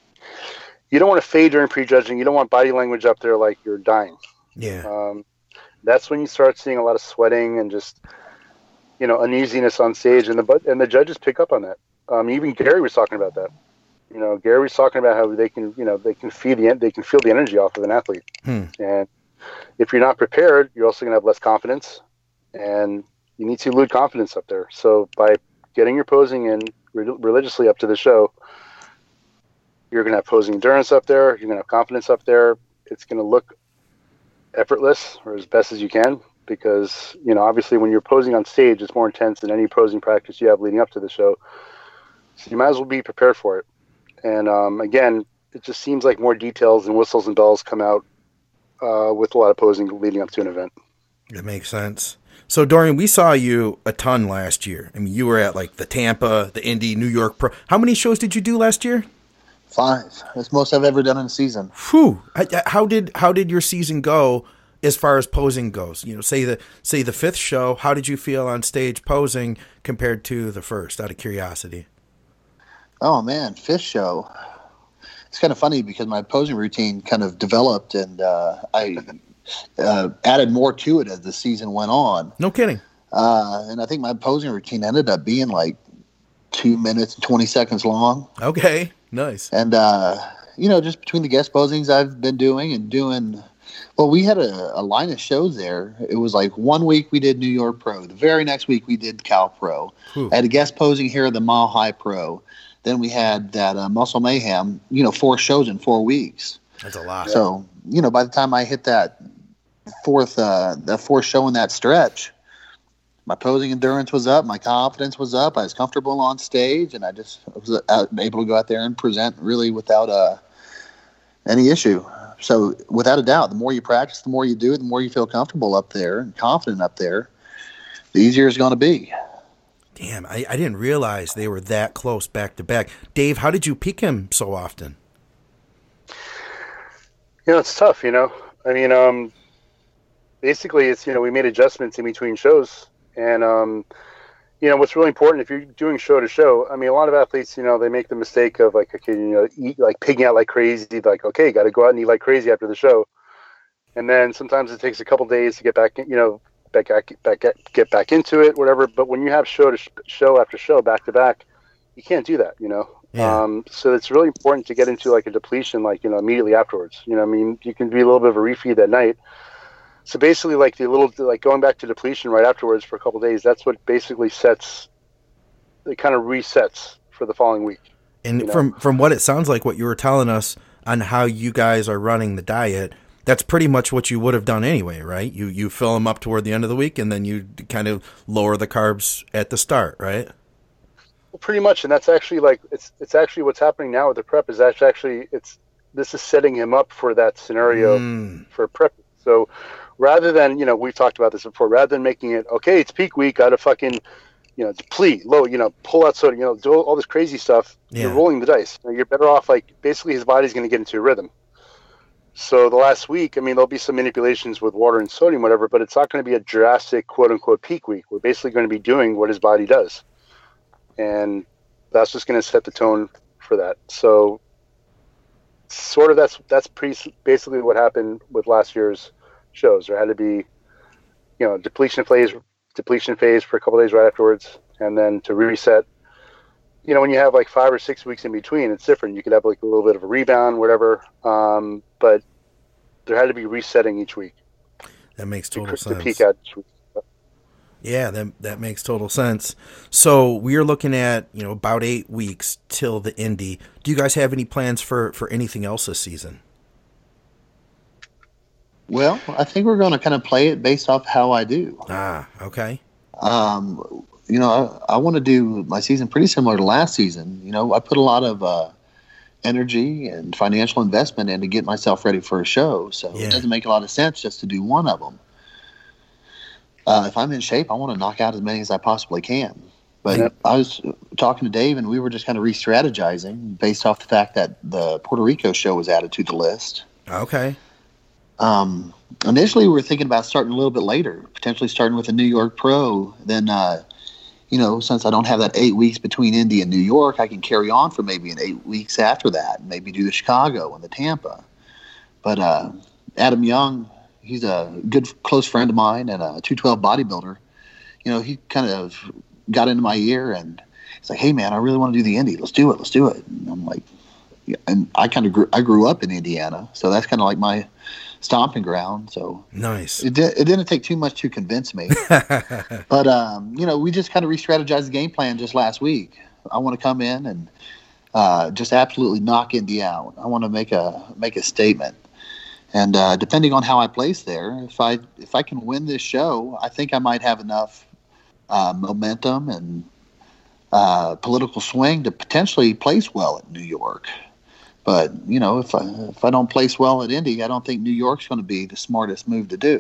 S5: you don't want to fade during prejudging. You don't want body language up there like you're dying.
S3: Yeah.
S5: Um, that's when you start seeing a lot of sweating and just, you know, uneasiness on stage, and the and the judges pick up on that. Um, even Gary was talking about that. You know, Gary was talking about how they can, you know, they can feel the they can feel the energy off of an athlete,
S3: Hmm.
S5: and if you're not prepared, you're also going to have less confidence, and you need to elude confidence up there. So by getting your posing in re- religiously up to the show, you're going to have posing endurance up there. You're going to have confidence up there. It's going to look effortless, or as best as you can, because, you know, obviously when you're posing on stage, it's more intense than any posing practice you have leading up to the show. So you might as well be prepared for it. And um, again, it just seems like more details and whistles and bells come out uh, with a lot of posing leading up to an event.
S3: That makes sense. So, Dorian, we saw you a ton last year. I mean, you were at like the Tampa, the Indy, New York Pro. How many shows did you do last year?
S4: Five. That's most I've ever done in a season.
S3: Whew. How did how did your season go as far as posing goes? You know, say the say the fifth show. How did you feel on stage posing compared to the first? Out of curiosity.
S4: Oh man, fifth show. It's kind of funny because my posing routine kind of developed, and uh, I uh, added more to it as the season went on.
S3: No kidding.
S4: Uh, and I think my posing routine ended up being like two minutes and twenty seconds long.
S3: Okay, nice.
S4: And uh, you know, just between the guest posings I've been doing and doing. Well, we had a, a line of shows there. It was like one week we did New York Pro. The very next week we did Cal Pro.
S3: Whew.
S4: I had a guest posing here at the Mile High Pro. Then we had that uh, Muscle Mayhem, you know, four shows in four weeks.
S3: That's a lot.
S4: So, you know, by the time I hit that fourth, uh, that fourth show in that stretch, my posing endurance was up, my confidence was up, I was comfortable on stage, and I just was able to go out there and present really without uh, any issue. So, without a doubt, the more you practice, the more you do it, the more you feel comfortable up there and confident up there, the easier it's going to be.
S3: Damn, I, I didn't realize they were that close back to back. Dave, how did you peak him so often?
S5: You know, it's tough, you know. I mean, um, basically, it's, you know, we made adjustments in between shows. And, um, you know, what's really important, if you're doing show to show, I mean, a lot of athletes, you know, they make the mistake of, like, okay, you know, eat, like, pigging out like crazy. Like, okay, got to go out and eat like crazy after the show. And then sometimes it takes a couple days to get back, you know, back, back, get back into it, whatever. But when you have show to sh- show after show back to back, you can't do that, you know?
S3: Yeah.
S5: Um, so it's really important to get into like a depletion, like, you know, immediately afterwards. You know, I mean, you can be a little bit of a refeed that night. So basically, like the little, like going back to depletion right afterwards for a couple of days, that's what basically sets, it kind of resets for the following week.
S3: And
S5: you know?
S3: from from what it sounds like, what you were telling us on how you guys are running the diet, that's pretty much what you would have done anyway, right? You you fill them up toward the end of the week, and then you kind of lower the carbs at the start, right?
S5: Well, pretty much, and that's actually like it's it's actually what's happening now with the prep is that's actually it's this is setting him up for that scenario
S3: Mm.
S5: for prep. So rather than, you know, we've talked about this before, rather than making it okay, it's peak week, gotta fucking, you know, deplete, low, you know, pull out soda, you know, do all this crazy stuff.
S3: Yeah.
S5: You're rolling the dice. You know, you're better off like basically his body's going to get into a rhythm. So the last week, I mean, there'll be some manipulations with water and sodium, whatever, but it's not going to be a drastic quote unquote peak week. We're basically going to be doing what his body does. And that's just going to set the tone for that. So sort of that's, that's pretty, basically what happened with last year's shows. There had to be, you know, depletion phase, depletion phase for a couple of days right afterwards. And then to reset, you know, when you have like five or six weeks in between, it's different. You could have like a little bit of a rebound, whatever. Um, but there had to be resetting each week.
S3: That makes total
S5: to,
S3: sense.
S5: to peak out each week.
S3: Yeah, that that makes total sense. So we are looking at, you know, about eight weeks till the Indy. Do you guys have any plans for, for anything else this season?
S4: Well, I think we're going to kind of play it based off how I do.
S3: Ah, okay.
S4: Um, you know, I, I want to do my season pretty similar to last season. You know, I put a lot of uh, energy and financial investment in to get myself ready for a show. So
S3: Yeah.
S4: it doesn't make a lot of sense just to do one of them. Uh, if I'm in shape, I want to knock out as many as I possibly can. But
S5: Yep.
S4: I was talking to Dave, and we were just kind of re-strategizing based off the fact that the Puerto Rico show was added to the list.
S3: Okay.
S4: Um, initially, we were thinking about starting a little bit later, potentially starting with a New York Pro. Then, uh, you know, since I don't have that eight weeks between Indy and New York, I can carry on for maybe an eight weeks after that, and maybe do the Chicago and the Tampa. But uh, Adam Young, he's a good close friend of mine and a two twelve bodybuilder. You know, he kind of got into my ear and he's like, "Hey, man, I really want to do the Indy. Let's do it. Let's do it." And I'm like, yeah, and I kind of grew, I grew up in Indiana, so that's kind of like my stomping ground. So
S3: Nice.
S4: it, di- it didn't take too much to convince me. But, um, you know, we just kind of re-strategized the game plan just last week. I want to come in and uh, just absolutely knock Indy out. I want to make a make a statement. And uh, depending on how I place there, if I if I can win this show, I think I might have enough uh, momentum and uh, political swing to potentially place well at New York. But, you know, if I, if I don't place well at Indy, I don't think New York's going to be the smartest move to do.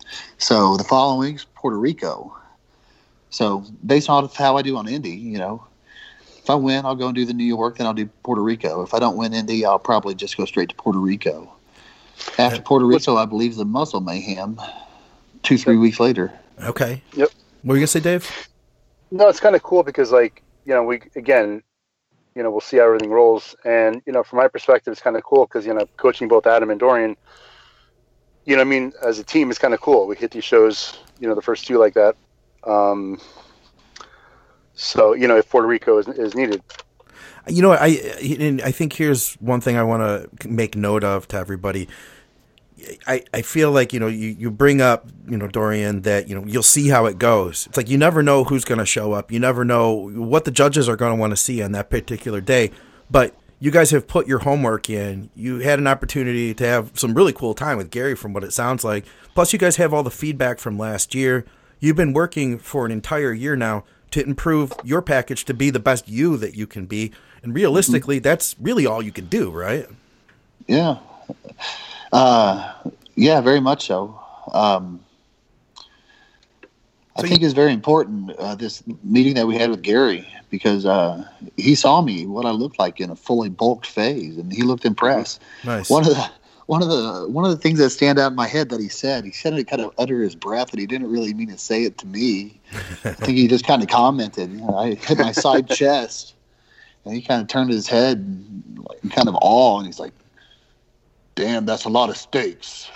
S4: So the following week's Puerto Rico. So based on how I do on Indy, you know, if I win, I'll go and do the New York, then I'll do Puerto Rico. If I don't win Indy, I'll probably just go straight to Puerto Rico. After Puerto Rico, I believe the Muscle Mayhem two, three weeks later.
S3: Okay.
S5: Yep.
S3: What were you going to say, Dave?
S5: No, it's kind of cool because, like, you know, we, again, you know, we'll see how everything rolls. And, you know, from my perspective, it's kind of cool because, you know, coaching both Adam and Dorian, you know, I mean, as a team, it's kind of cool. We hit these shows, you know, the first two like that. Um, so, you know, if Puerto Rico is, is needed.
S3: You know, I and I think here's one thing I want to make note of to everybody. I, I feel like, you know, you, you bring up, you know, Dorian, that, you know, you'll see how it goes. It's like you never know who's going to show up. You never know what the judges are going to want to see on that particular day. But you guys have put your homework in. You had an opportunity to have some really cool time with Gary from what it sounds like. Plus, you guys have all the feedback from last year. You've been working for an entire year now to improve your package to be the best you that you can be. And realistically, mm-hmm. that's really all you can do, right?
S4: Yeah. Uh, yeah, very much so. Um, I
S3: so
S4: think
S3: you,
S4: it's very important, uh, this meeting that we had with Gary, because uh, he saw me, what I looked like in a fully bulked phase, and he looked impressed.
S3: Nice.
S4: One of the one of the one of the things that stand out in my head that he said, he said it kind of under his breath, and he didn't really mean to say it to me. I think he just kind of commented. You know, I hit my side chest, and he kind of turned his head and, like, in kind of awe, and he's like, "Damn, that's a lot of steaks."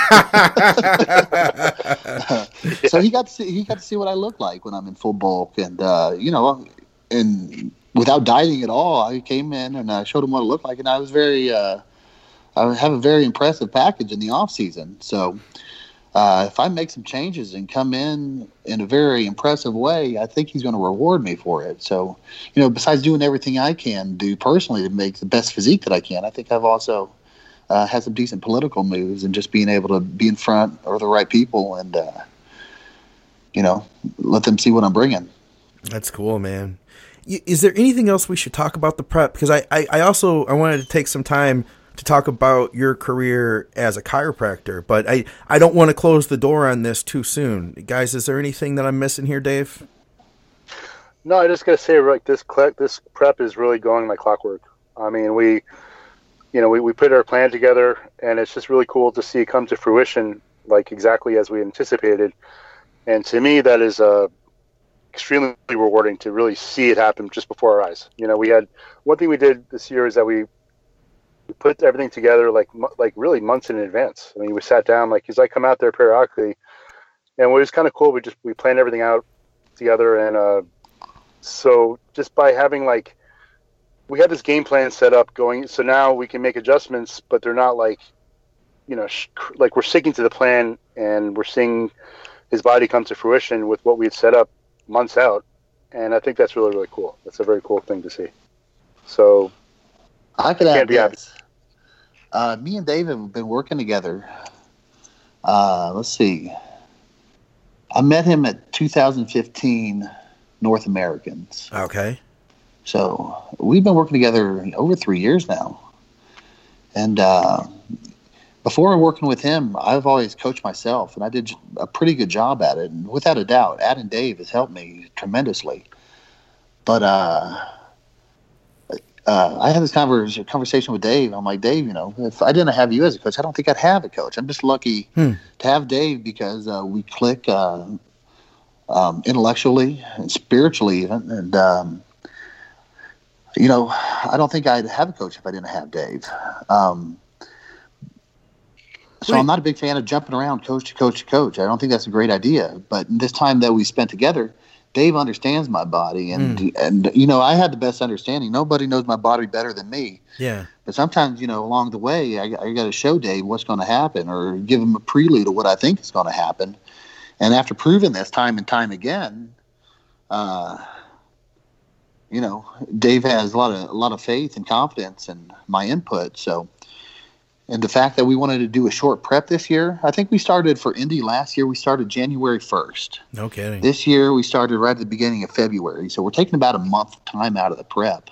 S4: So he got to see, he got to see what I look like when I'm in full bulk, and uh, you know, and without dieting at all, I came in and I showed him what it looked like, and I was very, uh, I have a very impressive package in the off season. So uh, if I make some changes and come in in a very impressive way, I think he's going to reward me for it. So, you know, besides doing everything I can do personally to make the best physique that I can, I think I've also Uh, had some decent political moves, and just being able to be in front of the right people and, uh, you know, let them see what I'm bringing.
S3: That's cool, man. Is there anything else we should talk about the prep? Because I, I, I also I wanted to take some time to talk about your career as a chiropractor, but I, I don't want to close the door on this too soon. Guys, is there anything that I'm missing here, Dave?
S5: No, I just got to say, like, this, this prep is really going like clockwork. I mean, we... You know, we, we put our plan together, and it's just really cool to see it come to fruition, like exactly as we anticipated. And to me, that is uh, extremely rewarding to really see it happen just before our eyes. You know, we had one thing we did this year is that we, we put everything together like like really months in advance. I mean, we sat down, like, because I come out there periodically, and it was kind of cool. We just we planned everything out together, and uh, so just by having like. We had this game plan set up going, so now we can make adjustments, but they're not like, you know, sh- like we're sticking to the plan, and we're seeing his body come to fruition with what we had set up months out. And I think that's really, really cool. That's a very cool thing to see. So
S4: I could add this. Uh, me and Dave have been working together. Uh, let's see. I met him at two thousand fifteen North Americans.
S3: Okay.
S4: So we've been working together over three years now. And uh, before working with him, I've always coached myself, and I did a pretty good job at it. And without a doubt, Ad and Dave has helped me tremendously. But uh, uh, I had this conversation, conversation with Dave. I'm like, Dave, you know, if I didn't have you as a coach, I don't think I'd have a coach. I'm just lucky hmm. to have Dave because uh, we click uh, um, intellectually and spiritually even. And, um, You know, I don't think I'd have a coach if I didn't have Dave. Um, so Wait. I'm not a big fan of jumping around coach to coach to coach. I don't think that's a great idea. But this time that we spent together, Dave understands my body. And, mm. and you know, I had the best understanding. Nobody knows my body better than me.
S3: Yeah.
S4: But sometimes, you know, along the way, I, I got to show Dave what's going to happen or give him a prelude of what I think is going to happen. And after proving this time and time again, uh, you know, Dave has a lot of a lot of faith and confidence in my input. So, and the fact that we wanted to do a short prep this year, I think we started for Indy last year. We started January first.
S3: No kidding.
S4: This year we started right at the beginning of February. So we're taking about a month time out of the prep.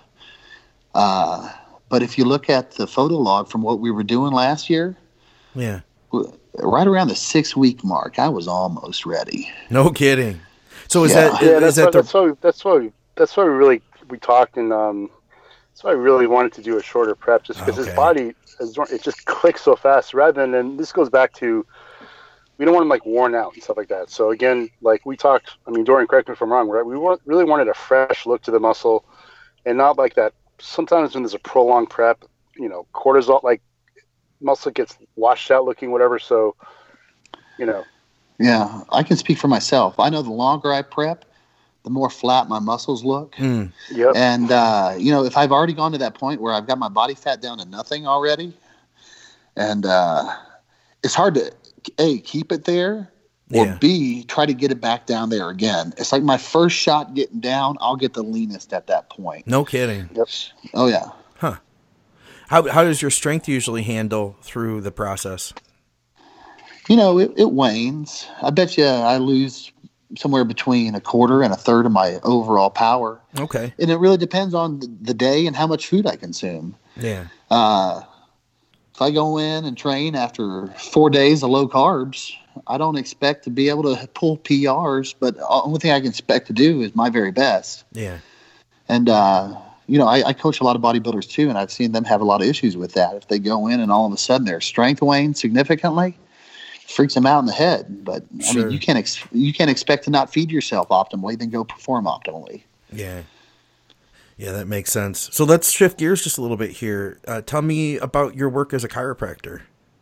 S4: Uh, but if you look at the photo log from what we were doing last year,
S3: yeah,
S4: right around the six week mark, I was almost ready.
S3: No kidding. So is
S4: Yeah.
S3: that
S5: Yeah,
S3: is
S5: that's
S3: that
S5: why,
S3: the
S5: that's why that's why we, that's why we really we talked, and um, that's why I really wanted to do a shorter prep, just because
S3: Okay.
S5: his body is, it just clicks so fast. Rather than, and this goes back to, we don't want him like worn out and stuff like that. So again, like we talked, I mean, Dorian, correct me if I'm wrong, right? We want, really wanted a fresh look to the muscle, and not like that. Sometimes when there's a prolonged prep, you know, cortisol, like muscle gets washed out looking, whatever. So, you know.
S4: Yeah, I can speak for myself. I know the longer I prep, the more flat my muscles look.
S3: Mm.
S5: Yep.
S4: And, uh, you know, if I've already gone to that point where I've got my body fat down to nothing already, and uh, it's hard to, A, keep it there, or
S3: Yeah.
S4: B, try to get it back down there again. It's like my first shot getting down, I'll get the leanest at that point.
S3: No kidding.
S5: Yep.
S4: Oh, yeah.
S3: Huh. How how does your strength usually handle through the process?
S4: You know, it, it wanes. I bet you I lose somewhere between a quarter and a third of my overall power.
S3: Okay.
S4: And it really depends on the day and how much food I consume.
S3: Yeah.
S4: Uh, if I go in and train after four days of low carbs, I don't expect to be able to pull P Rs, but the only thing I can expect to do is my very best.
S3: Yeah.
S4: And, uh, you know, I, I coach a lot of bodybuilders too, and I've seen them have a lot of issues with that. If they go in and all of a sudden their strength wanes significantly, it freaks them out in the head. But, I
S3: Sure.
S4: mean, you can't, ex- you can't expect to not feed yourself optimally, then go perform optimally.
S3: Yeah. Yeah, that makes sense. So let's shift gears just a little bit here. Uh, tell me about your work as a chiropractor.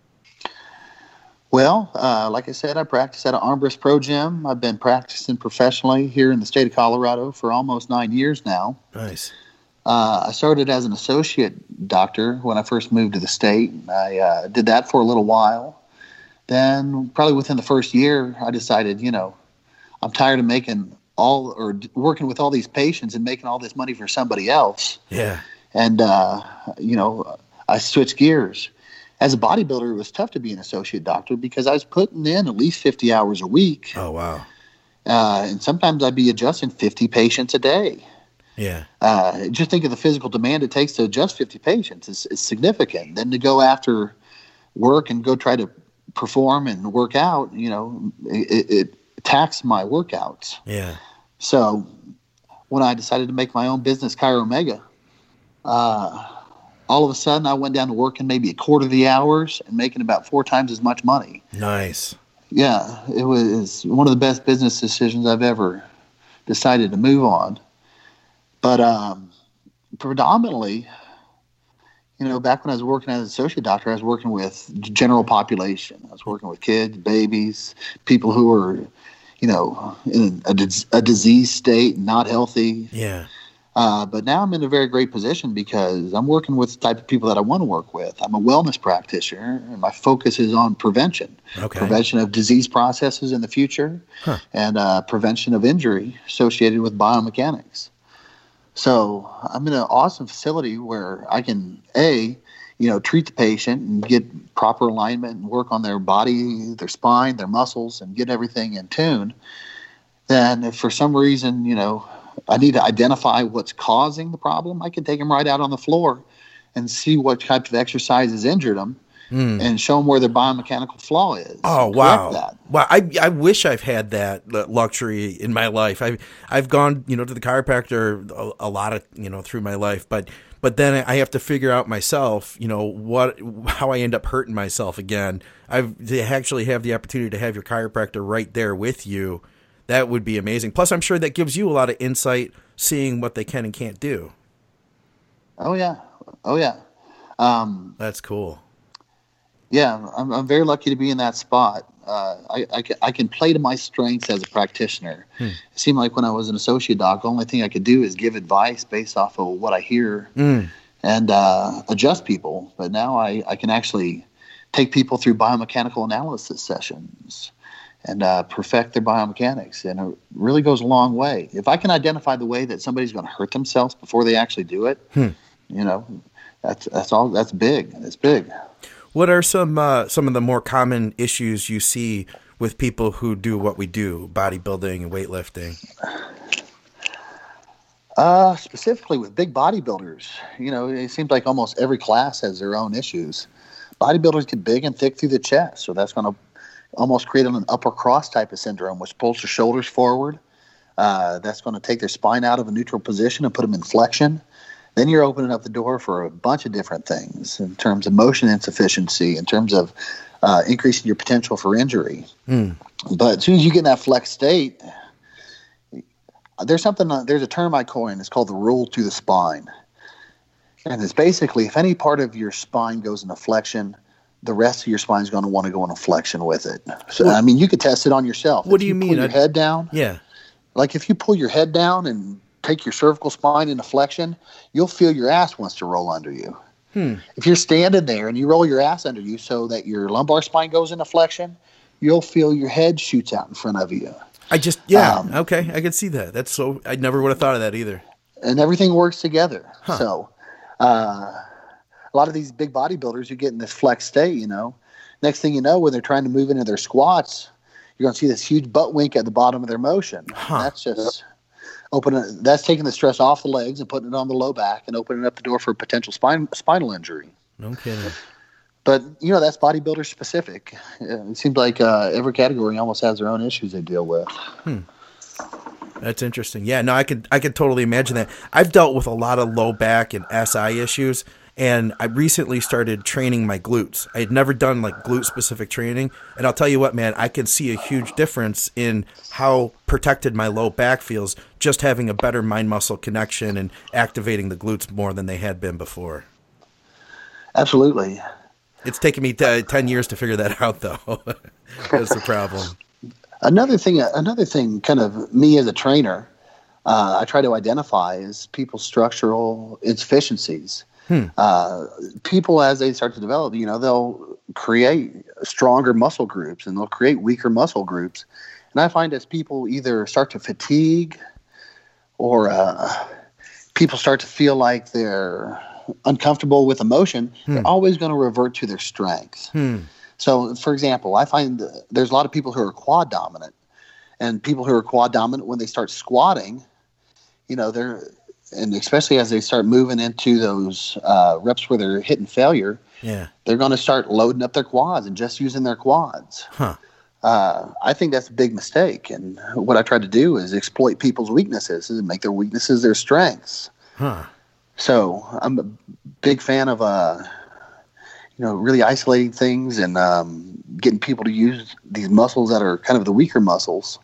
S4: Well, uh, like I said, I practice at an Armbrust Pro Gym. I've been practicing professionally here in the state of Colorado for almost nine years now.
S3: Nice.
S4: Uh, I started as an associate doctor when I first moved to the state. I uh, did that for a little while. Then, probably within the first year, I decided, you know, I'm tired of making all or d- working with all these patients and making all this money for somebody else.
S3: Yeah.
S4: And, uh, you know, I switched gears. As a bodybuilder, it was tough to be an associate doctor because I was putting in at least fifty hours a week.
S3: Oh, wow.
S4: Uh, and sometimes I'd be adjusting fifty patients a day.
S3: Yeah.
S4: Uh, just think of the physical demand it takes to adjust fifty patients is, is significant. Then to go after work and go try to perform and work out, you know, it, it taxed my workouts.
S3: Yeah.
S4: So when I decided to make my own business, Chiro Omega, uh, all of a sudden I went down to working maybe a quarter of the hours and making about four times as much money.
S3: Nice.
S4: Yeah, it was one of the best business decisions I've ever decided to move on. But um, predominantly, you know, back when I was working as an associate doctor, I was working with general population. I was working with kids, babies, people who were, you know, in a, dis- a disease state, not healthy.
S3: Yeah.
S4: Uh, but now I'm in a very great position because I'm working with the type of people that I want to work with. I'm a wellness practitioner, and my focus is on prevention.
S3: Okay.
S4: Prevention of disease processes in the future,
S3: Huh.
S4: and uh, prevention of injury associated with biomechanics. So I'm in an awesome facility where I can, A, you know, treat the patient and get proper alignment and work on their body, their spine, their muscles, and get everything in tune. Then if for some reason, you know, I need to identify what's causing the problem, I can take them right out on the floor and see what type of exercise has injured them
S3: Mm.
S4: and show them where their biomechanical flaw is.
S3: Oh,
S4: and correct
S3: wow.
S4: that.
S3: Wow. I, I wish I've had that luxury in my life. I've, I've gone, you know, to the chiropractor a, a lot of, you know, through my life, but, but then I have to figure out myself, you know, what, how I end up hurting myself again. I've to actually have the opportunity to have your chiropractor right there with you. That would be amazing. Plus, I'm sure that gives you a lot of insight, seeing what they can and can't do.
S4: Oh, yeah. Oh, yeah. Um,
S3: That's cool.
S4: Yeah, I'm, I'm very lucky to be in that spot. Uh, I, I, can, I can play to my strengths as a practitioner.
S3: Hmm.
S4: It seemed like when I was an associate doc, the only thing I could do is give advice based off of what I hear
S3: Mm.
S4: and uh, adjust people. But now I, I can actually take people through biomechanical analysis sessions and uh, perfect their biomechanics. And it really goes a long way. If I can identify the way that somebody's going to hurt themselves before they actually do it,
S3: Hmm.
S4: you know, that's that's all. That's big. It's big.
S3: What are some uh, some of the more common issues you see with people who do what we do, bodybuilding and weightlifting?
S4: Uh, specifically with big bodybuilders, you know, it seems like almost every class has their own issues. bodybuilders get big and thick through the chest, so that's going to almost create an upper cross type of syndrome, which pulls their shoulders forward. Uh, that's going to take their spine out of a neutral position and put them in flexion. Then you're opening up the door for a bunch of different things in terms of motion insufficiency, in terms of uh, increasing your potential for injury.
S3: Mm.
S4: But as soon as you get in that flex state, there's something, there's a term I coined. It's called the rule to the spine. And it's basically if any part of your spine goes into flexion, the rest of your spine is going to want to go into flexion with it. So,
S3: Well,
S4: I mean, you could test it on yourself.
S3: What
S4: If
S3: do you
S4: pull
S3: mean?
S4: your
S3: I-
S4: head down.
S3: Yeah.
S4: Like if you pull your head down and take your cervical spine into flexion, you'll feel your ass wants to roll under you.
S3: Hmm.
S4: If you're standing there and you roll your ass under you so that your lumbar spine goes into flexion, you'll feel your head shoots out in front of you.
S3: I just, yeah.
S4: Um,
S3: okay. I could see that. That's so, I never would have thought of that either.
S4: And everything works together.
S3: Huh.
S4: So uh, a lot of these big bodybuilders who get in this flex state, you know, next thing you know, when they're trying to move into their squats, you're going to see this huge butt wink at the bottom of their motion.
S3: Huh.
S4: That's just opening. That's taking the stress off the legs and putting it on the low back and opening up the door for potential spine spinal injury.
S3: No kidding.
S4: But you know that's bodybuilder specific. It seems like uh, every category almost has their own issues they deal with.
S3: That's interesting. Yeah, no, I could I could totally imagine that. I've dealt with a lot of low back and S I issues, and I recently started training my glutes. I had never done like glute specific training, and I'll tell you what, man, I can see a huge difference in how protected my low back feels just having a better mind muscle connection and activating the glutes more than they had been before.
S4: Absolutely.
S3: It's taken me t- ten years to figure that out, though. That's the problem.
S4: Another thing, another thing, kind of me as a trainer, uh, I try to identify is people's structural insufficiencies.
S3: Hmm.
S4: Uh, people, as they start to develop, you know, they'll create stronger muscle groups and they'll create weaker muscle groups. And I find as people either start to fatigue or uh, people start to feel like they're uncomfortable with emotion,
S3: Hmm.
S4: they're always going to revert to their strengths.
S3: Hmm.
S4: So, for example, I find that there's a lot of people who are quad dominant, and people who are quad dominant when they start squatting, you know, they're, and especially as they start moving into those uh, reps where they're hitting failure,
S3: Yeah.
S4: they're going to start loading up their quads and just using their quads.
S3: Huh.
S4: Uh, I think that's a big mistake. And what I try to do is exploit people's weaknesses and make their weaknesses their strengths.
S3: Huh.
S4: So I'm a big fan of, uh, you know, really isolating things and um, getting people to use these muscles that are kind of the weaker muscles.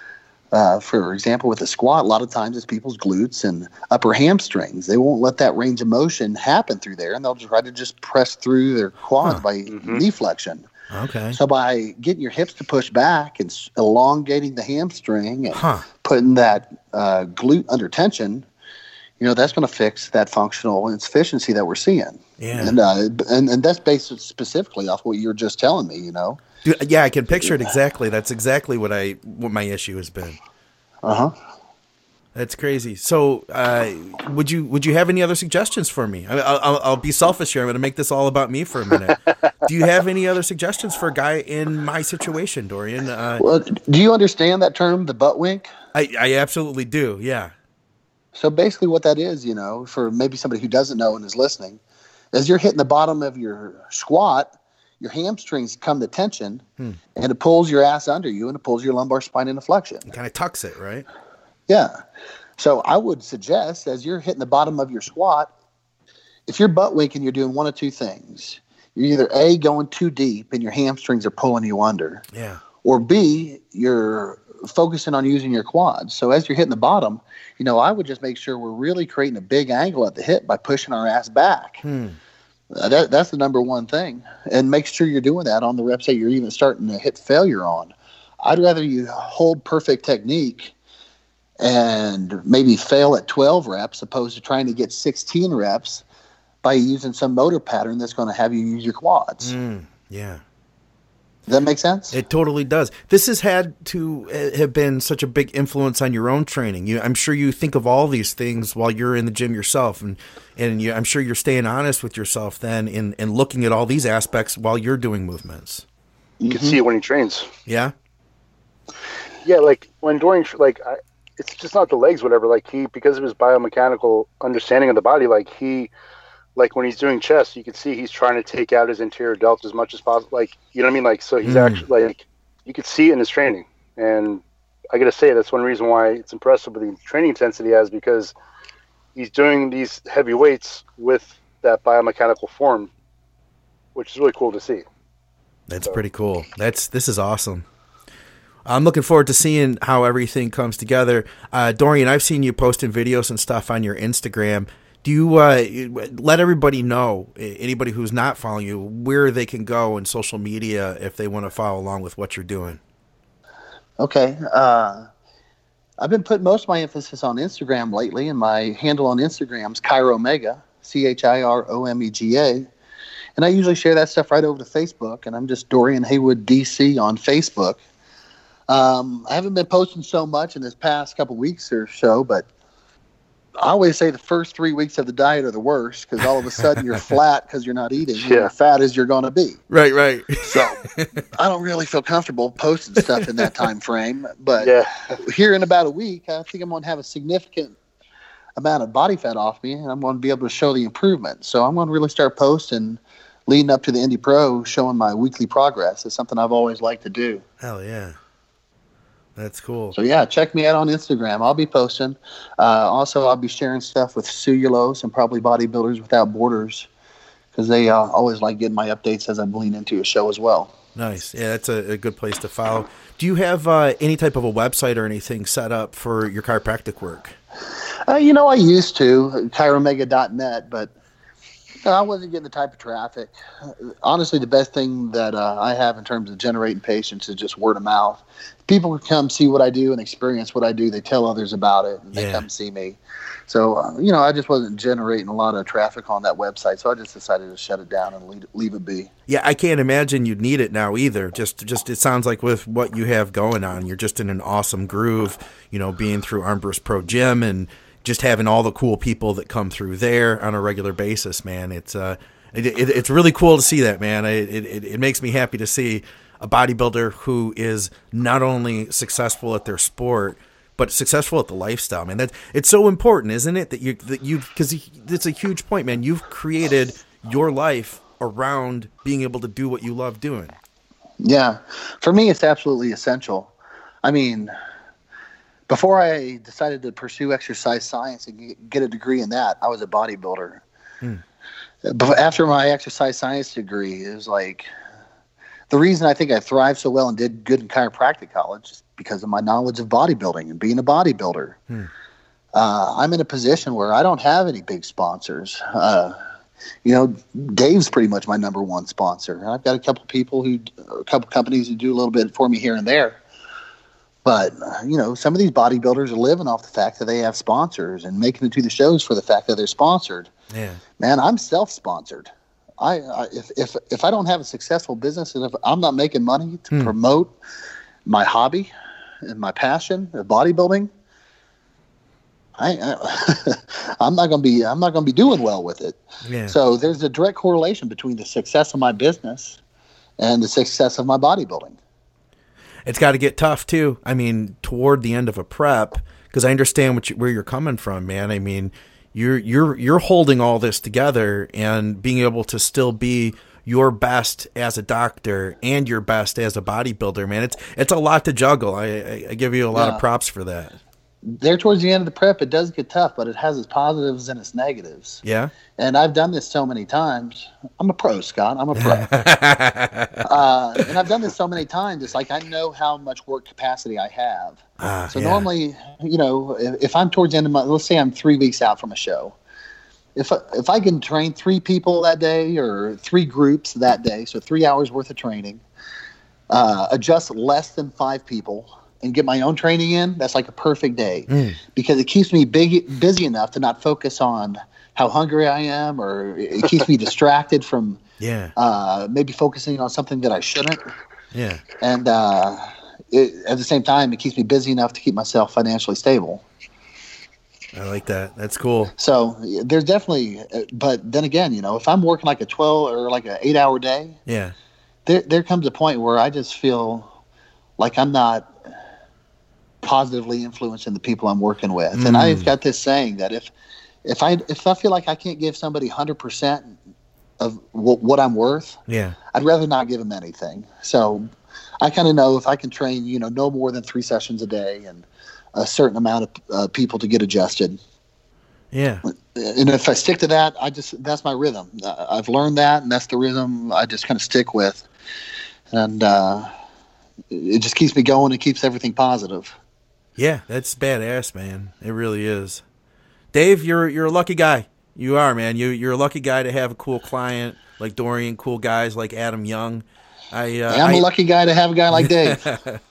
S4: Uh, for example, with a squat, a lot of times it's people's glutes and upper hamstrings. They won't let that range of motion happen through there, and they'll try to just press through their quads
S3: Huh.
S4: by
S5: Mhm.
S4: knee flexion.
S3: Okay.
S4: So by getting your hips to push back and s- elongating the hamstring and
S3: Huh.
S4: putting that uh, glute under tension, you know, that's going to fix that functional insufficiency that we're seeing.
S3: Yeah.
S4: And, uh, and and that's based specifically off what you were just telling me, you know.
S3: Dude, yeah, I can picture it exactly. That's exactly what I what my issue has been.
S4: Uh-huh.
S3: That's crazy. So, uh, would you would you have any other suggestions for me? I, I'll, I'll be selfish here. I'm going to make this all about me for a minute. Do you have any other suggestions for a guy in my situation, Dorian? Uh,
S4: Well, do you understand that term, the butt wink?
S3: I, I absolutely do. Yeah.
S4: So basically what that is, you know, for maybe somebody who doesn't know and is listening, is you're hitting the bottom of your squat, your hamstrings come to tension,
S3: Hmm.
S4: and it pulls your ass under you, and it pulls your lumbar spine into flexion.
S3: Kind of tucks it, right?
S4: Yeah. So I would suggest as you're hitting the bottom of your squat, if you're butt winking, you're doing one of two things. You're either A, going too deep and your hamstrings are pulling you under,
S3: Yeah.
S4: or B, you're focusing on using your quads. So as you're hitting the bottom, you know, I would just make sure we're really creating a big angle at the hip by pushing our ass back.
S3: Hmm.
S4: Uh, that, that's the number one thing. And make sure you're doing that on the reps that you're even starting to hit failure on. I'd rather you hold perfect technique and maybe fail at twelve reps opposed to trying to get sixteen reps by using some motor pattern that's going to have you use your quads.
S3: Mm, yeah.
S4: Does that make sense?
S3: It totally does. This has had to uh, have been such a big influence on your own training. You, I'm sure you think of all these things while you're in the gym yourself, and and you, I'm sure you're staying honest with yourself then, in and looking at all these aspects while you're doing movements.
S5: You can see it when he trains.
S3: Yeah.
S5: Yeah, like when Dorian, like I, it's just not the legs, whatever. Like he, because of his biomechanical understanding of the body, like he like when he's doing chest, you can see he's trying to take out his anterior delt as much as possible. Like, you know what I mean? Like, so he's
S3: Mm.
S5: actually like, you could see it in his training. And I got to say, that's one reason why it's impressive with the training intensity he has, because he's doing these heavy weights with that biomechanical form, which is really cool to see.
S3: That's pretty cool. That's this is awesome. I'm looking forward to seeing how everything comes together. Uh, Dorian, I've seen you posting videos and stuff on your Instagram. Do you uh, let everybody know, anybody who's not following you, where they can go in social media if they want to follow along with what you're doing?
S4: Okay. Uh, I've been putting most of my emphasis on Instagram lately, and my handle on Instagram is Chiromega, C H I R O M E G A. And I usually share that stuff right over to Facebook, and I'm just Dorian Haywood D C on Facebook. Um, I haven't been posting so much in this past couple weeks or so, but I always say the first three weeks of the diet are the worst, because all of a sudden you're flat because you're not eating. And
S5: Yeah.
S4: you're fat as you're going to be.
S3: Right, right.
S4: So I don't really feel comfortable posting stuff in that time frame. But
S5: Yeah.
S4: here in about a week, I think I'm going to have a significant amount of body fat off me, and I'm going to be able to show the improvement. So I'm going to really start posting leading up to the Indy Pro, showing my weekly progress. It's something I've always liked to do.
S3: Hell yeah. That's cool.
S4: So yeah, check me out on Instagram. I'll be posting. Uh, also, I'll be sharing stuff with Cellulose and probably Bodybuilders Without Borders, because they uh, always like getting my updates as I'm leaning into a show as well.
S3: Nice. Yeah, that's a, a good place to follow. Do you have uh, any type of a website or anything set up for your chiropractic work?
S4: Uh, you know, I used to, chiromega dot net, but uh, I wasn't getting the type of traffic. Uh, honestly, the best thing that uh, I have in terms of generating patients is just word of mouth. People who come see what I do and experience what I do, they tell others about it, and they
S3: Yeah.
S4: come see me. So, uh, you know, I just wasn't generating a lot of traffic on that website, so I just decided to shut it down and leave, leave it be.
S3: Yeah, I can't imagine you'd need it now either. Just, just it sounds like with what you have going on, you're just in an awesome groove. You know, being through Armbrust Pro Gym and just having all the cool people that come through there on a regular basis, man. It's uh, it, it, it's really cool to see that, man. It, it it makes me happy to see a bodybuilder who is not only successful at their sport, but successful at the lifestyle, man. That it's so important, isn't it? That you that you because it's a huge point, man. You've created your life around being able to do what you love doing.
S4: Yeah, for me, it's absolutely essential. I mean, before I decided to pursue exercise science and get a degree in that, I was a bodybuilder.
S3: Hmm.
S4: But after my exercise science degree, it was like the reason I think I thrived so well and did good in chiropractic college is because of my knowledge of bodybuilding and being a bodybuilder.
S3: Hmm.
S4: Uh, I'm in a position where I don't have any big sponsors. Uh, you know, Dave's pretty much my number one sponsor. And I've got a couple people who, a couple companies who do a little bit for me here and there. But, uh, you know, some of these bodybuilders are living off the fact that they have sponsors and making it to the shows for the fact that they're sponsored.
S3: Yeah.
S4: Man, I'm self-sponsored. I, I if, if if I don't have a successful business and if I'm not making money to
S3: Hmm.
S4: promote my hobby and my passion of bodybuilding, I, I I'm not gonna be I'm not gonna be doing well with it.
S3: Yeah.
S4: So there's a direct correlation between the success of my business and the success of my bodybuilding.
S3: It's got to get tough too. I mean, toward the end of a prep, because I understand what you, where you're coming from, man. I mean, you're you're you're holding all this together and being able to still be your best as a doctor and your best as a bodybuilder, man. It's it's a lot to juggle. I I, I give you a lot
S4: Yeah.
S3: of props for that.
S4: There towards the end of the prep, it does get tough, but it has its positives and its negatives.
S3: Yeah.
S4: And I've done this so many times. I'm a pro, Scott. I'm a pro. uh, and I've done this so many times. It's like I know how much work capacity I have.
S3: Ah,
S4: So
S3: yeah.
S4: normally, you know, if, if I'm towards the end of my, let's say I'm three weeks out from a show. If I, if I can train three people that day or three groups that day, so three hours worth of training, uh, adjust less than five people and get my own training in, that's like a perfect day
S3: Mm.
S4: because it keeps me big, busy enough to not focus on how hungry I am, or it keeps me distracted from
S3: Yeah.
S4: uh, maybe focusing on something that I shouldn't.
S3: Yeah.
S4: And uh, it, at the same time, it keeps me busy enough to keep myself financially stable.
S3: I like that. That's cool.
S4: So there's definitely, but then again, you know, if I'm working like a twelve or like an eight hour day,
S3: Yeah.
S4: there there comes a point where I just feel like I'm not positively influencing the people I'm working with. And
S3: Mm.
S4: I've got this saying that if if I if I feel like I can't give somebody one hundred percent of w- what I'm worth,
S3: Yeah.
S4: I'd rather not give them anything. So I kind of know if I can train, you know, no more than three sessions a day and a certain amount of uh, people to get adjusted.
S3: Yeah.
S4: And if I stick to that, I just that's my rhythm. Uh, I've learned that, and that's the rhythm I just kind of stick with. And uh, it just keeps me going. It keeps everything positive.
S3: Yeah, that's badass, man. It really is. Dave, you're you're a lucky guy. You are, man. You you're a lucky guy to have a cool client like Dorian, cool guys like Adam Young. I uh,
S4: I'm
S3: I,
S4: a lucky guy to have a guy like Dave.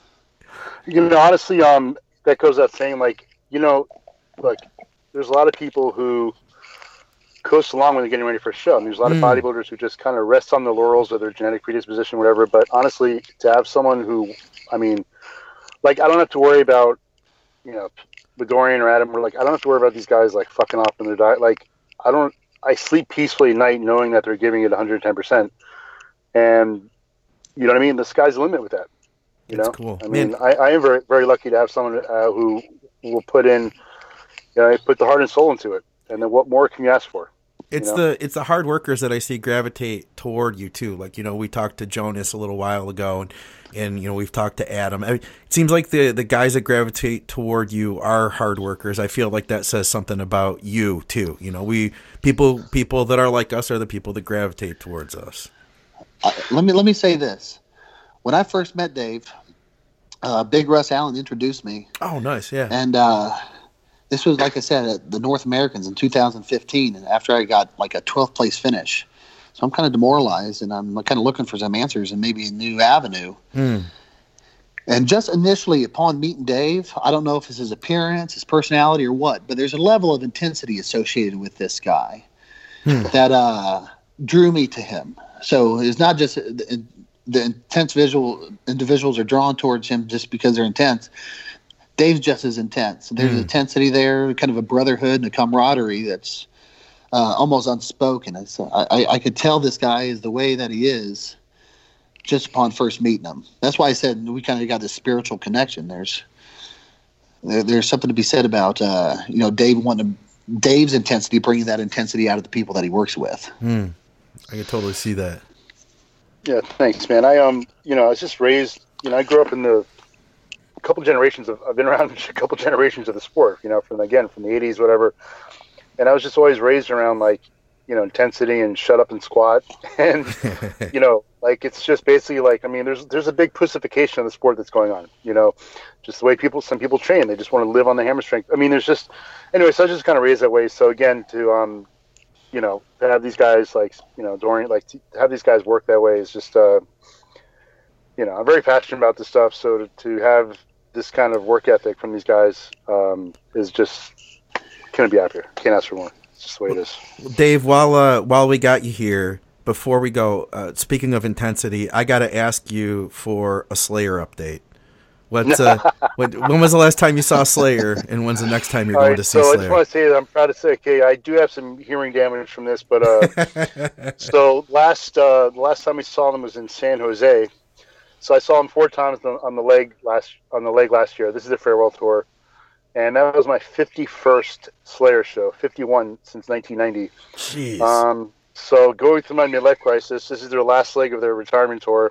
S5: You know, honestly, um, that goes without saying. Like, you know, like there's a lot of people who coast along when they're getting ready for a show. I mean, there's a lot of
S3: Mm.
S5: bodybuilders who just kind of rest on the laurels of their genetic predisposition, whatever. But honestly, to have someone who, I mean, like I don't have to worry about, you know, with Dorian or Adam, or like I don't have to worry about these guys like fucking off in their diet. Like I don't, I sleep peacefully at night knowing that they're giving it one hundred ten percent, and you know what I mean. The sky's the limit with that. You
S3: That's
S5: know,
S3: cool.
S5: I mean,
S3: Man.
S5: I, I am very very lucky to have someone uh, who will put in, you know, put the heart and soul into it, and then what more can you ask for?
S3: It's
S5: you know?
S3: the it's the hard workers that I see gravitate toward you too. Like, you know, we talked to Jonas a little while ago, and, and you know, we've talked to Adam. I mean, it seems like the the guys that gravitate toward you are hard workers. I feel like that says something about you too. You know, we people people that are like us are the people that gravitate towards us.
S4: Uh, let me let me say this: when I first met Dave, uh, Big Russ Allen introduced me,
S3: Oh, nice, yeah.
S4: and uh, this was, like I said, at the North Americans in two thousand fifteen. And after I got like a twelfth place finish, so I'm kind of demoralized, and I'm kind of looking for some answers and maybe a new avenue.
S3: Hmm.
S4: And just initially, upon meeting Dave, I don't know if it's his appearance, his personality, or what, but there's a level of intensity associated with this guy
S3: Hmm.
S4: that uh, drew me to him. So it's not just the, the intense visual individuals are drawn towards him just because they're intense. Dave's just as intense. There's
S3: Mm.
S4: intensity there, kind of a brotherhood and a camaraderie that's uh, almost unspoken. It's, I, I, I could tell this guy is the way that he is just upon first meeting him. That's why I said we kind of got this spiritual connection. There's there, there's something to be said about uh, you know Dave wanting to, Dave's intensity, bringing that intensity out of the people that he works with.
S3: Hmm. I can totally see that.
S5: Yeah, thanks, man. I um, you know, I was just raised. You know, I grew up in the a couple generations of. I've been around a couple generations of the sport. You know, from again from the eighties, whatever. And I was just always raised around like, you know, intensity and shut up and squat, and you know, like it's just basically like I mean, there's there's a big pussification of the sport that's going on. You know, just the way people some people train, they just want to live on the hammer strength. I mean, there's just anyway. So I was just kind of raised that way. So again, to um. you know, to have these guys like, you know, Dorian, like to have these guys work that way is just, uh, you know, I'm very passionate about this stuff. So to, to have this kind of work ethic from these guys um, is just, couldn't be happier. Can't ask for more. It's just the way it is.
S3: Dave, while uh, while we got you here, before we go, uh, speaking of intensity, I got to ask you for a Slayer update. What, uh, what? When was the last time you saw Slayer, and when's the next time you're
S5: All
S3: going
S5: right,
S3: to see
S5: so I just
S3: Slayer?
S5: want to say that I'm proud to say, okay, I do have some hearing damage from this, but uh, so last uh, the last time we saw them was in San Jose. So I saw them four times on, on the leg last on the leg last year. This is a farewell tour, and that was my fifty-first Slayer show, fifty-one since nineteen ninety.
S3: Jeez.
S5: Um, so going through my midlife crisis, this is their last leg of their retirement tour.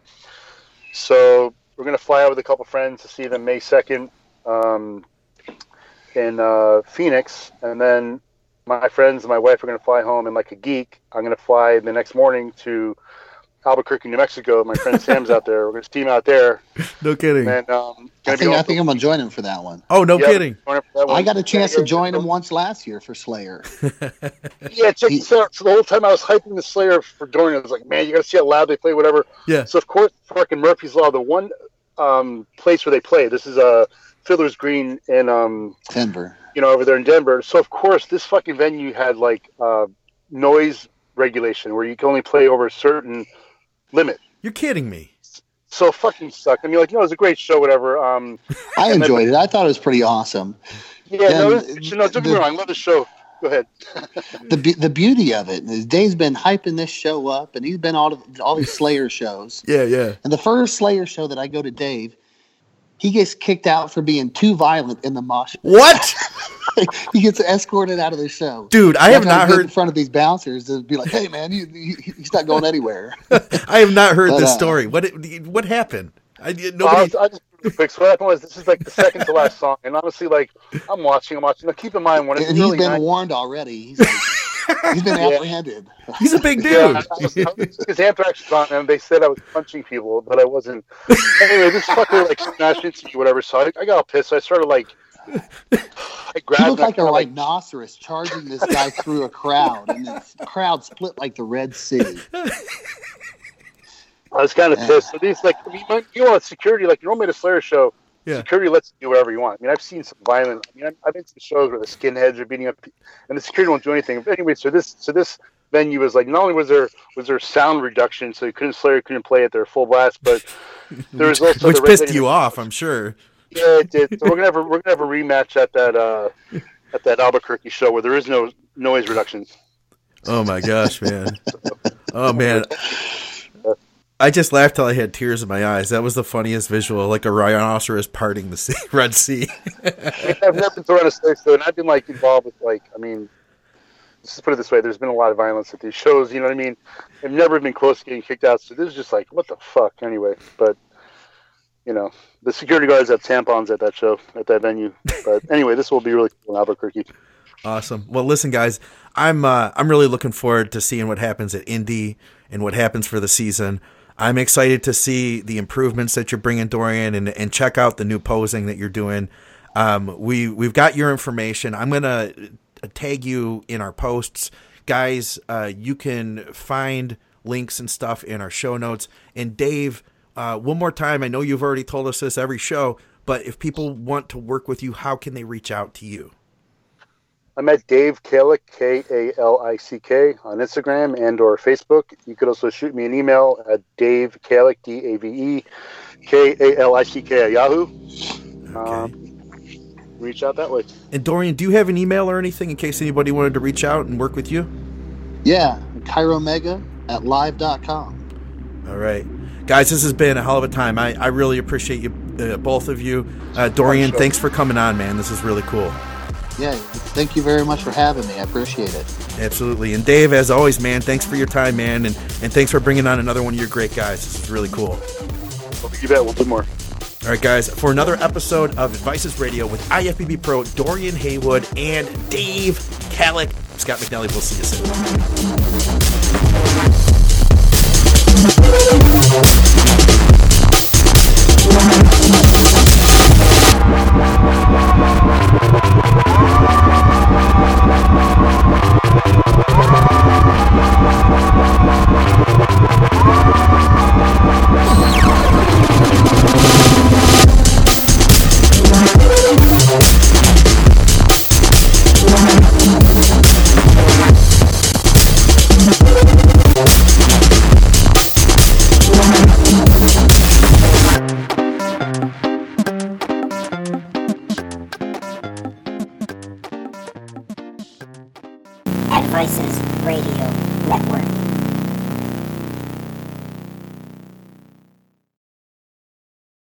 S5: So we're going to fly out with a couple friends to see them May second um, in uh, Phoenix. And then my friends and my wife are going to fly home. And like a geek, I'm going to fly the next morning to Albuquerque, New Mexico. My friend Sam's out there. We're going to team out there.
S3: No kidding.
S5: And um,
S4: I think I think I'm gonna join him for that one.
S3: Oh, no
S5: yeah,
S3: kidding.
S4: I got a chance to join him once last year for Slayer.
S5: Yeah, check this out. So the whole time I was hyping the Slayer for Dorian, I was like, man, you got to see how loud they play, whatever.
S3: Yeah.
S5: So, of course, fucking Murphy's Law, the one um, place where they play, this is uh, Fiddler's Green in, um,
S4: Denver.
S5: you know, over there in Denver. So, of course, this fucking venue had, like, uh, noise regulation where you can only play over a certain limit.
S3: You're kidding me.
S5: So, fucking sucked. I mean, like, you know, it was a great show, whatever. Um,
S4: I
S5: and then-
S4: enjoyed it. I thought it was pretty awesome.
S5: yeah, no,
S4: Yeah,
S5: this, no, don't get me
S4: the-
S5: wrong. I love the show. Go ahead.
S4: The be- the beauty of it is Dave's been hyping this show up, and he's been all of, all these Slayer shows.
S3: Yeah, yeah.
S4: And the first Slayer show that I go to Dave, he gets kicked out for being too violent in the mosh pit.
S3: What?
S4: he gets escorted out of the show.
S3: Dude, I have not heard
S4: in front of these bouncers to be like, "Hey, man, you, you, he's not going anywhere."
S3: I have not heard
S4: But,
S3: this
S4: uh,
S3: story. What what happened? I did
S5: Well, I,
S3: nobody.
S5: was, I just real quick. So what happened was this is like the second to last song, and honestly, like I'm watching, I'm watching. Now keep in mind when it's
S4: And
S5: really
S4: he's been
S5: nice,
S4: warned already. He's, like, he's been
S5: Yeah.
S4: apprehended.
S3: He's a big dude.
S5: Yeah, I was, I was, his Anthrax was on, and they said I was punching people, but I wasn't. Anyway, this fucker like smashed into me, whatever. So I, I got all pissed. So I started like, I grabbed.
S4: He looked
S5: him, I
S4: like a
S5: kinda,
S4: rhinoceros charging this guy through a crowd, and the crowd split like the Red Sea.
S5: I was kind of pissed. So these like, I mean, you know, security, like you're normally at a Slayer show.
S3: Yeah.
S5: Security lets you do whatever you want. I mean, I've seen some violent. I mean, I've, I've been to shows where the skinheads are beating up, pe- and the security won't do anything. But anyway, so this, so this venue was like, not only was there was there sound reduction, so you couldn't Slayer couldn't play at their full blast, but there was also
S3: Which
S5: the
S3: pissed
S5: Resident
S3: you
S5: Evil-
S3: off, I'm sure.
S5: Yeah, it did. So we're gonna have a, we're gonna have a rematch at that uh, at that Albuquerque show where there is no noise reduction.
S3: Oh my gosh, man. Oh man. I just laughed till I had tears in my eyes. That was the funniest visual, like a rhinoceros parting the sea, Red Sea.
S5: I've never been thrown a Slayer show, and I've been like involved with like, I mean, let's put it this way: there's been a lot of violence at these shows. You know what I mean? I've never been close to getting kicked out, so this is just like, what the fuck? Anyway, but you know, the security guards have tampons at that show, at that venue. But anyway, this will be really cool in Albuquerque.
S3: Awesome. Well, listen, guys, I'm uh, I'm really looking forward to seeing what happens at Indy and what happens for the season. I'm excited to see the improvements that you're bringing, Dorian, and, and check out the new posing that you're doing. Um, we we've got your information. I'm gonna tag you in our posts, guys. Uh, you can find links and stuff in our show notes. And Dave, uh, one more time, I know you've already told us this every show, but if people want to work with you, how can they reach out to you?
S5: I'm at Dave Kalick, K A L I C K, on Instagram and or Facebook. You could also shoot me an email at Dave Kalick, D A V E K A L I C K at Yahoo.
S3: Okay.
S5: Um, reach out that way.
S3: And Dorian, do you have an email or anything in case anybody wanted to reach out and work with you?
S4: Yeah, Chiromega at live dot com.
S3: All right. Guys, this has been a hell of a time. I, I really appreciate you, uh, both of you. Uh, Dorian,
S5: Sure.
S3: thanks for coming on, man. This is really cool.
S4: Yeah, thank you very much for having me. I appreciate it.
S3: Absolutely. And Dave, as always, man, thanks for your time, man. And, and thanks for bringing on another one of your great guys. This is really cool.
S5: You bet. We'll do more.
S3: All right, guys, for another episode of Advices Radio with I F B B Pro, Dorian Haywood, and Dave Kalick, I'm Scott McNally. We'll see you
S1: Advices Radio.